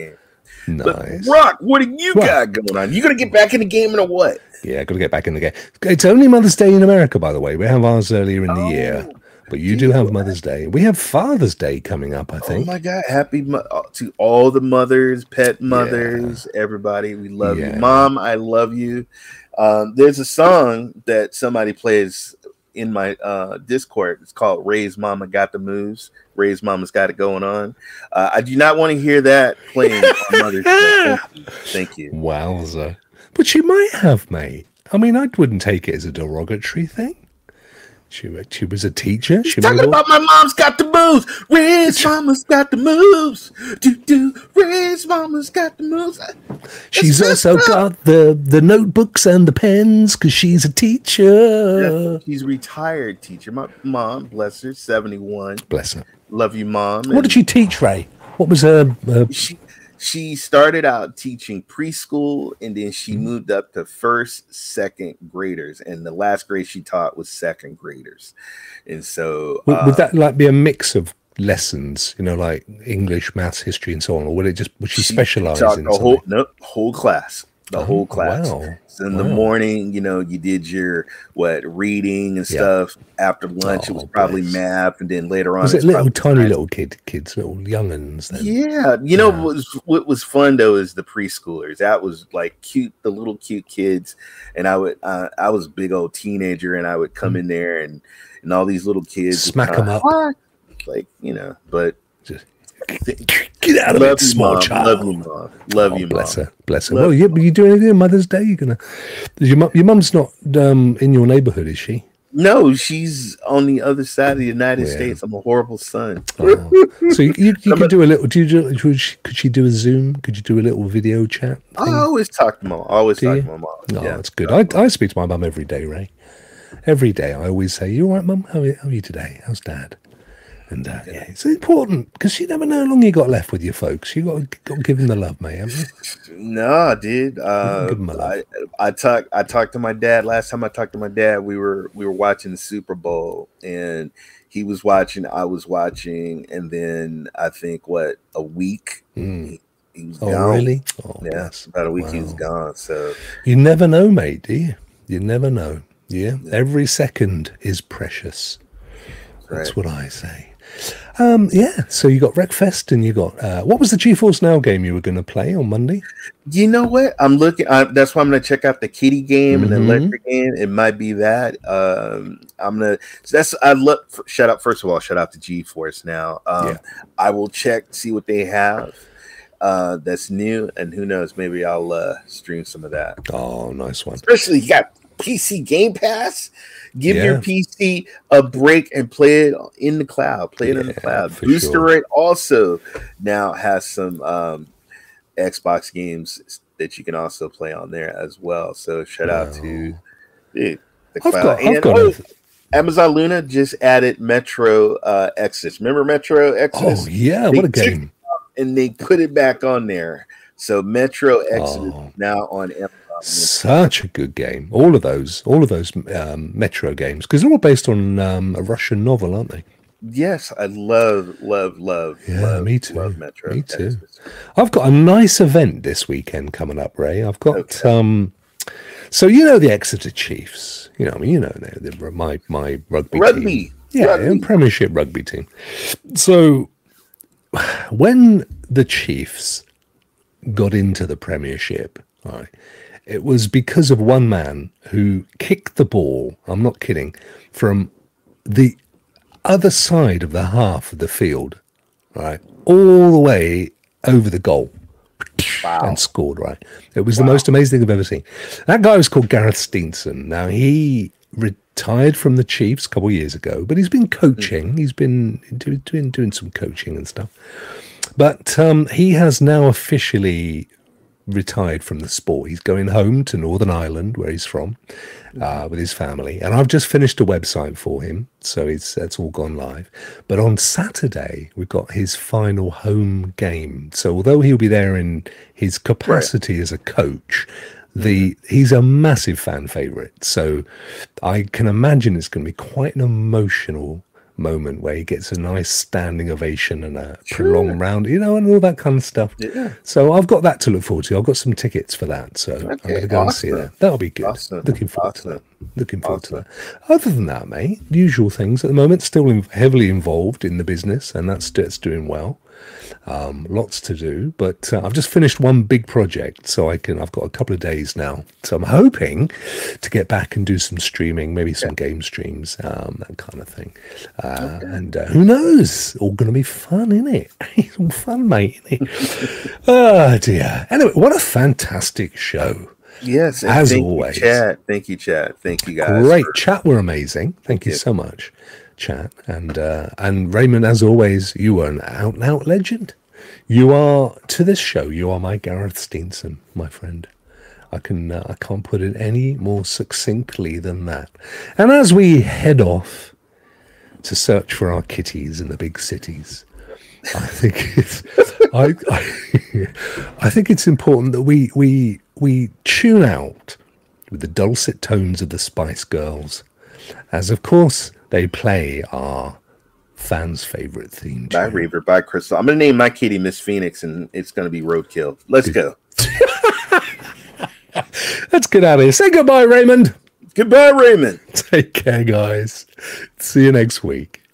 Nice. But Brock, what do you Well, got going on? You gonna get back in the game in a what? Yeah, got to get back in the game. It's only Mother's Day in America, by the way. We have ours earlier in the Oh, year, but you geez, do have what? Mother's Day. We have Father's Day coming up, I Oh think. my God! Happy mo- uh, to all the mothers, pet mothers, everybody. We love Yeah. you, Mom. I love you. Um, there's a song that somebody plays in my uh, Discord. It's called "Ray's Mama Got the Moves." Ray's Mama's got it going on. Uh, I do not want to hear that playing on Mother's Day. Thank you. Thank you. Wowza. But she might have, mate. I mean, I wouldn't take it as a derogatory thing. She, she was a teacher. She Talking made all- about my mom's got the moves. Ray's mama's got the moves. Do do. Ray's mama's got the moves. She's That's also messed up. got the, the notebooks and the pens because she's a teacher. Yeah, she's retired teacher. My mom, bless her, seventy-one. Bless her. Love you, Mom. What did she teach, Ray? What was her... Uh, She she started out teaching preschool, and then she moved up to first, second graders, and the last grade she taught was second graders. And so, would, uh, would that like be a mix of lessons, you know, like English, maths, history, and so on, or would it just would she, specialize taught in the something? whole no whole class, the Oh, whole class. wow. So in the Wow. morning, you know, you did your what reading and Yeah. stuff. After lunch, it was Oh, probably bless. math, and then later on, Was it it's little probably tiny science. little kid kids, little young'uns? Then? Yeah, you know Yeah. what was what was fun though is the preschoolers. That was like cute, the little cute kids, and I would uh, I was a big old teenager, and I would come in there and and all these little kids would Smack 'em kinda, up. "What?" like you know. But Just get out of love it, you, small mom. child. Love you, mom. Love Oh, you, bless mom. her, bless her. Love Well, you, you, you do anything on Mother's Day? You're gonna. Does your mum, your mum's not um, in your neighborhood, is she? No, she's on the other side of the United Yeah. States. I'm a horrible son. Oh. So you, you, you could do a little. Do you do, could she- could she do a Zoom? Could you do a little video chat? I thing? always talk to mom. I always Do talk you? to my mom. No, yeah, that's good. I, I speak to my mum every day, Ray. Every day, I always say, "You all right, mum? How are you, how are you today? How's dad?" And uh, yeah, it's important because you never know how long you got left with your folks. You got to, got to give them the love, mate. Haven't you? No, dude. Uh, Give him a love. I I talked I talked to my dad last time I talked to my dad. We were we were watching the Super Bowl, and he was watching. I was watching, and then I think what a week Mm. he, he was Oh, gone. really? Oh, Yeah, bless. about a week he was Wow. gone. So You never know, mate, do you? You never know. Yeah, every second is precious. That's right. what I say. Um, yeah, so you got Wreckfest and you got uh, what was the GeForce Now game you were going to play on Monday? You know what? I'm looking. I, that's why I'm gonna check out the Kitty game and the Mhm. electric game. It might be that. Um, I'm gonna. That's. I look. Shout out. First of all, shout out to GeForce Now. Um, Yeah. I will check see what they have. Uh, that's new, and who knows? Maybe I'll uh, stream some of that. Oh, nice one. Especially you got P C Game Pass. Give Yeah. your P C a break and play it in the cloud. Play it in the Yeah, cloud. for Booster sure. Rate also now has some um, Xbox games that you can also play on there as well. So shout out to Wow. dude, the I've cloud. got, I've And, got. oh, a- Amazon Luna just added Metro uh, Exodus. Remember Metro Exodus? oh yeah, They what a took- game! And they put it back on there. So Metro Exodus Oh. is now on Amazon. Such a good game. All of those, all of those um, Metro games, because they're all based on um, a Russian novel, aren't they? Yes, I love, love, love. Yeah, love, me too. Love Metro. Me too. Exodus. I've got a nice event this weekend coming up, Ray. I've got Okay. um, so you know the Exeter Chiefs. You know, I mean, you know, they're, they're my my rugby, Rugby. team. Yeah, Rugby. Premiership rugby team. So when the Chiefs got into the Premiership, right, it was because of one man who kicked the ball. I'm not kidding, from the other side of the half of the field, right, all the way over the goal. Wow. And scored, right? It was the most amazing thing I've ever seen. That guy was called Gareth Steenson. Now, he retired from the Chiefs a couple of years ago, but he's been coaching. He's been do- doing, doing some coaching and stuff. But um, he has now officially retired from the sport. He's going home to Northern Ireland, where he's from, uh, with his family. And I've just finished a website for him, so it's that's all gone live. But on Saturday, we've got his final home game. So although he'll be there in his capacity as a coach, the he's a massive fan favorite. So I can imagine it's going to be quite an emotional moment where he gets a nice standing ovation and a Sure. prolonged round, you know, and all that kind of stuff. Yeah. So I've got that to look forward to. I've got some tickets for that, so I'm Okay, going to go and see awesome. that. That'll be good. Awesome. Looking forward to Awesome. that. Looking forward Awesome. to that. Other than that, mate, usual things at the moment. Still in, heavily involved in the business, and that's that's doing well. Um, lots to do, but uh, I've just finished one big project, so I can. I've got a couple of days now, so I'm hoping to get back and do some streaming, maybe some game streams, um, that kind of thing. Uh, Okay. And uh, who knows? All going to be fun, isn't it? It's all fun, mate. Isn't it? Oh dear. Anyway, what a fantastic show! Yes, and As thank always. You, Chad. Thank you, Chad. Thank you, guys. Great for- chat, were amazing. Thank you Yeah. so much, chat. And uh, and Raymond, as always, you are an out and out legend. You are to this show. You are my Gareth Steenson, my friend. I can uh, I can't put it any more succinctly than that. And as we head off to search for our kitties in the big cities, I think it's I, I I think it's important that we we we tune out with the dulcet tones of the Spice Girls, as of course they play our fans' favorite theme Bye, tune. Reaver. Bye, Crystal. I'm gonna name my kitty Miss Phoenix, and it's gonna be Roadkill. Let's go. Let's get out of here. Say goodbye, Raymond. Goodbye, Raymond. Take care, guys. See you next week.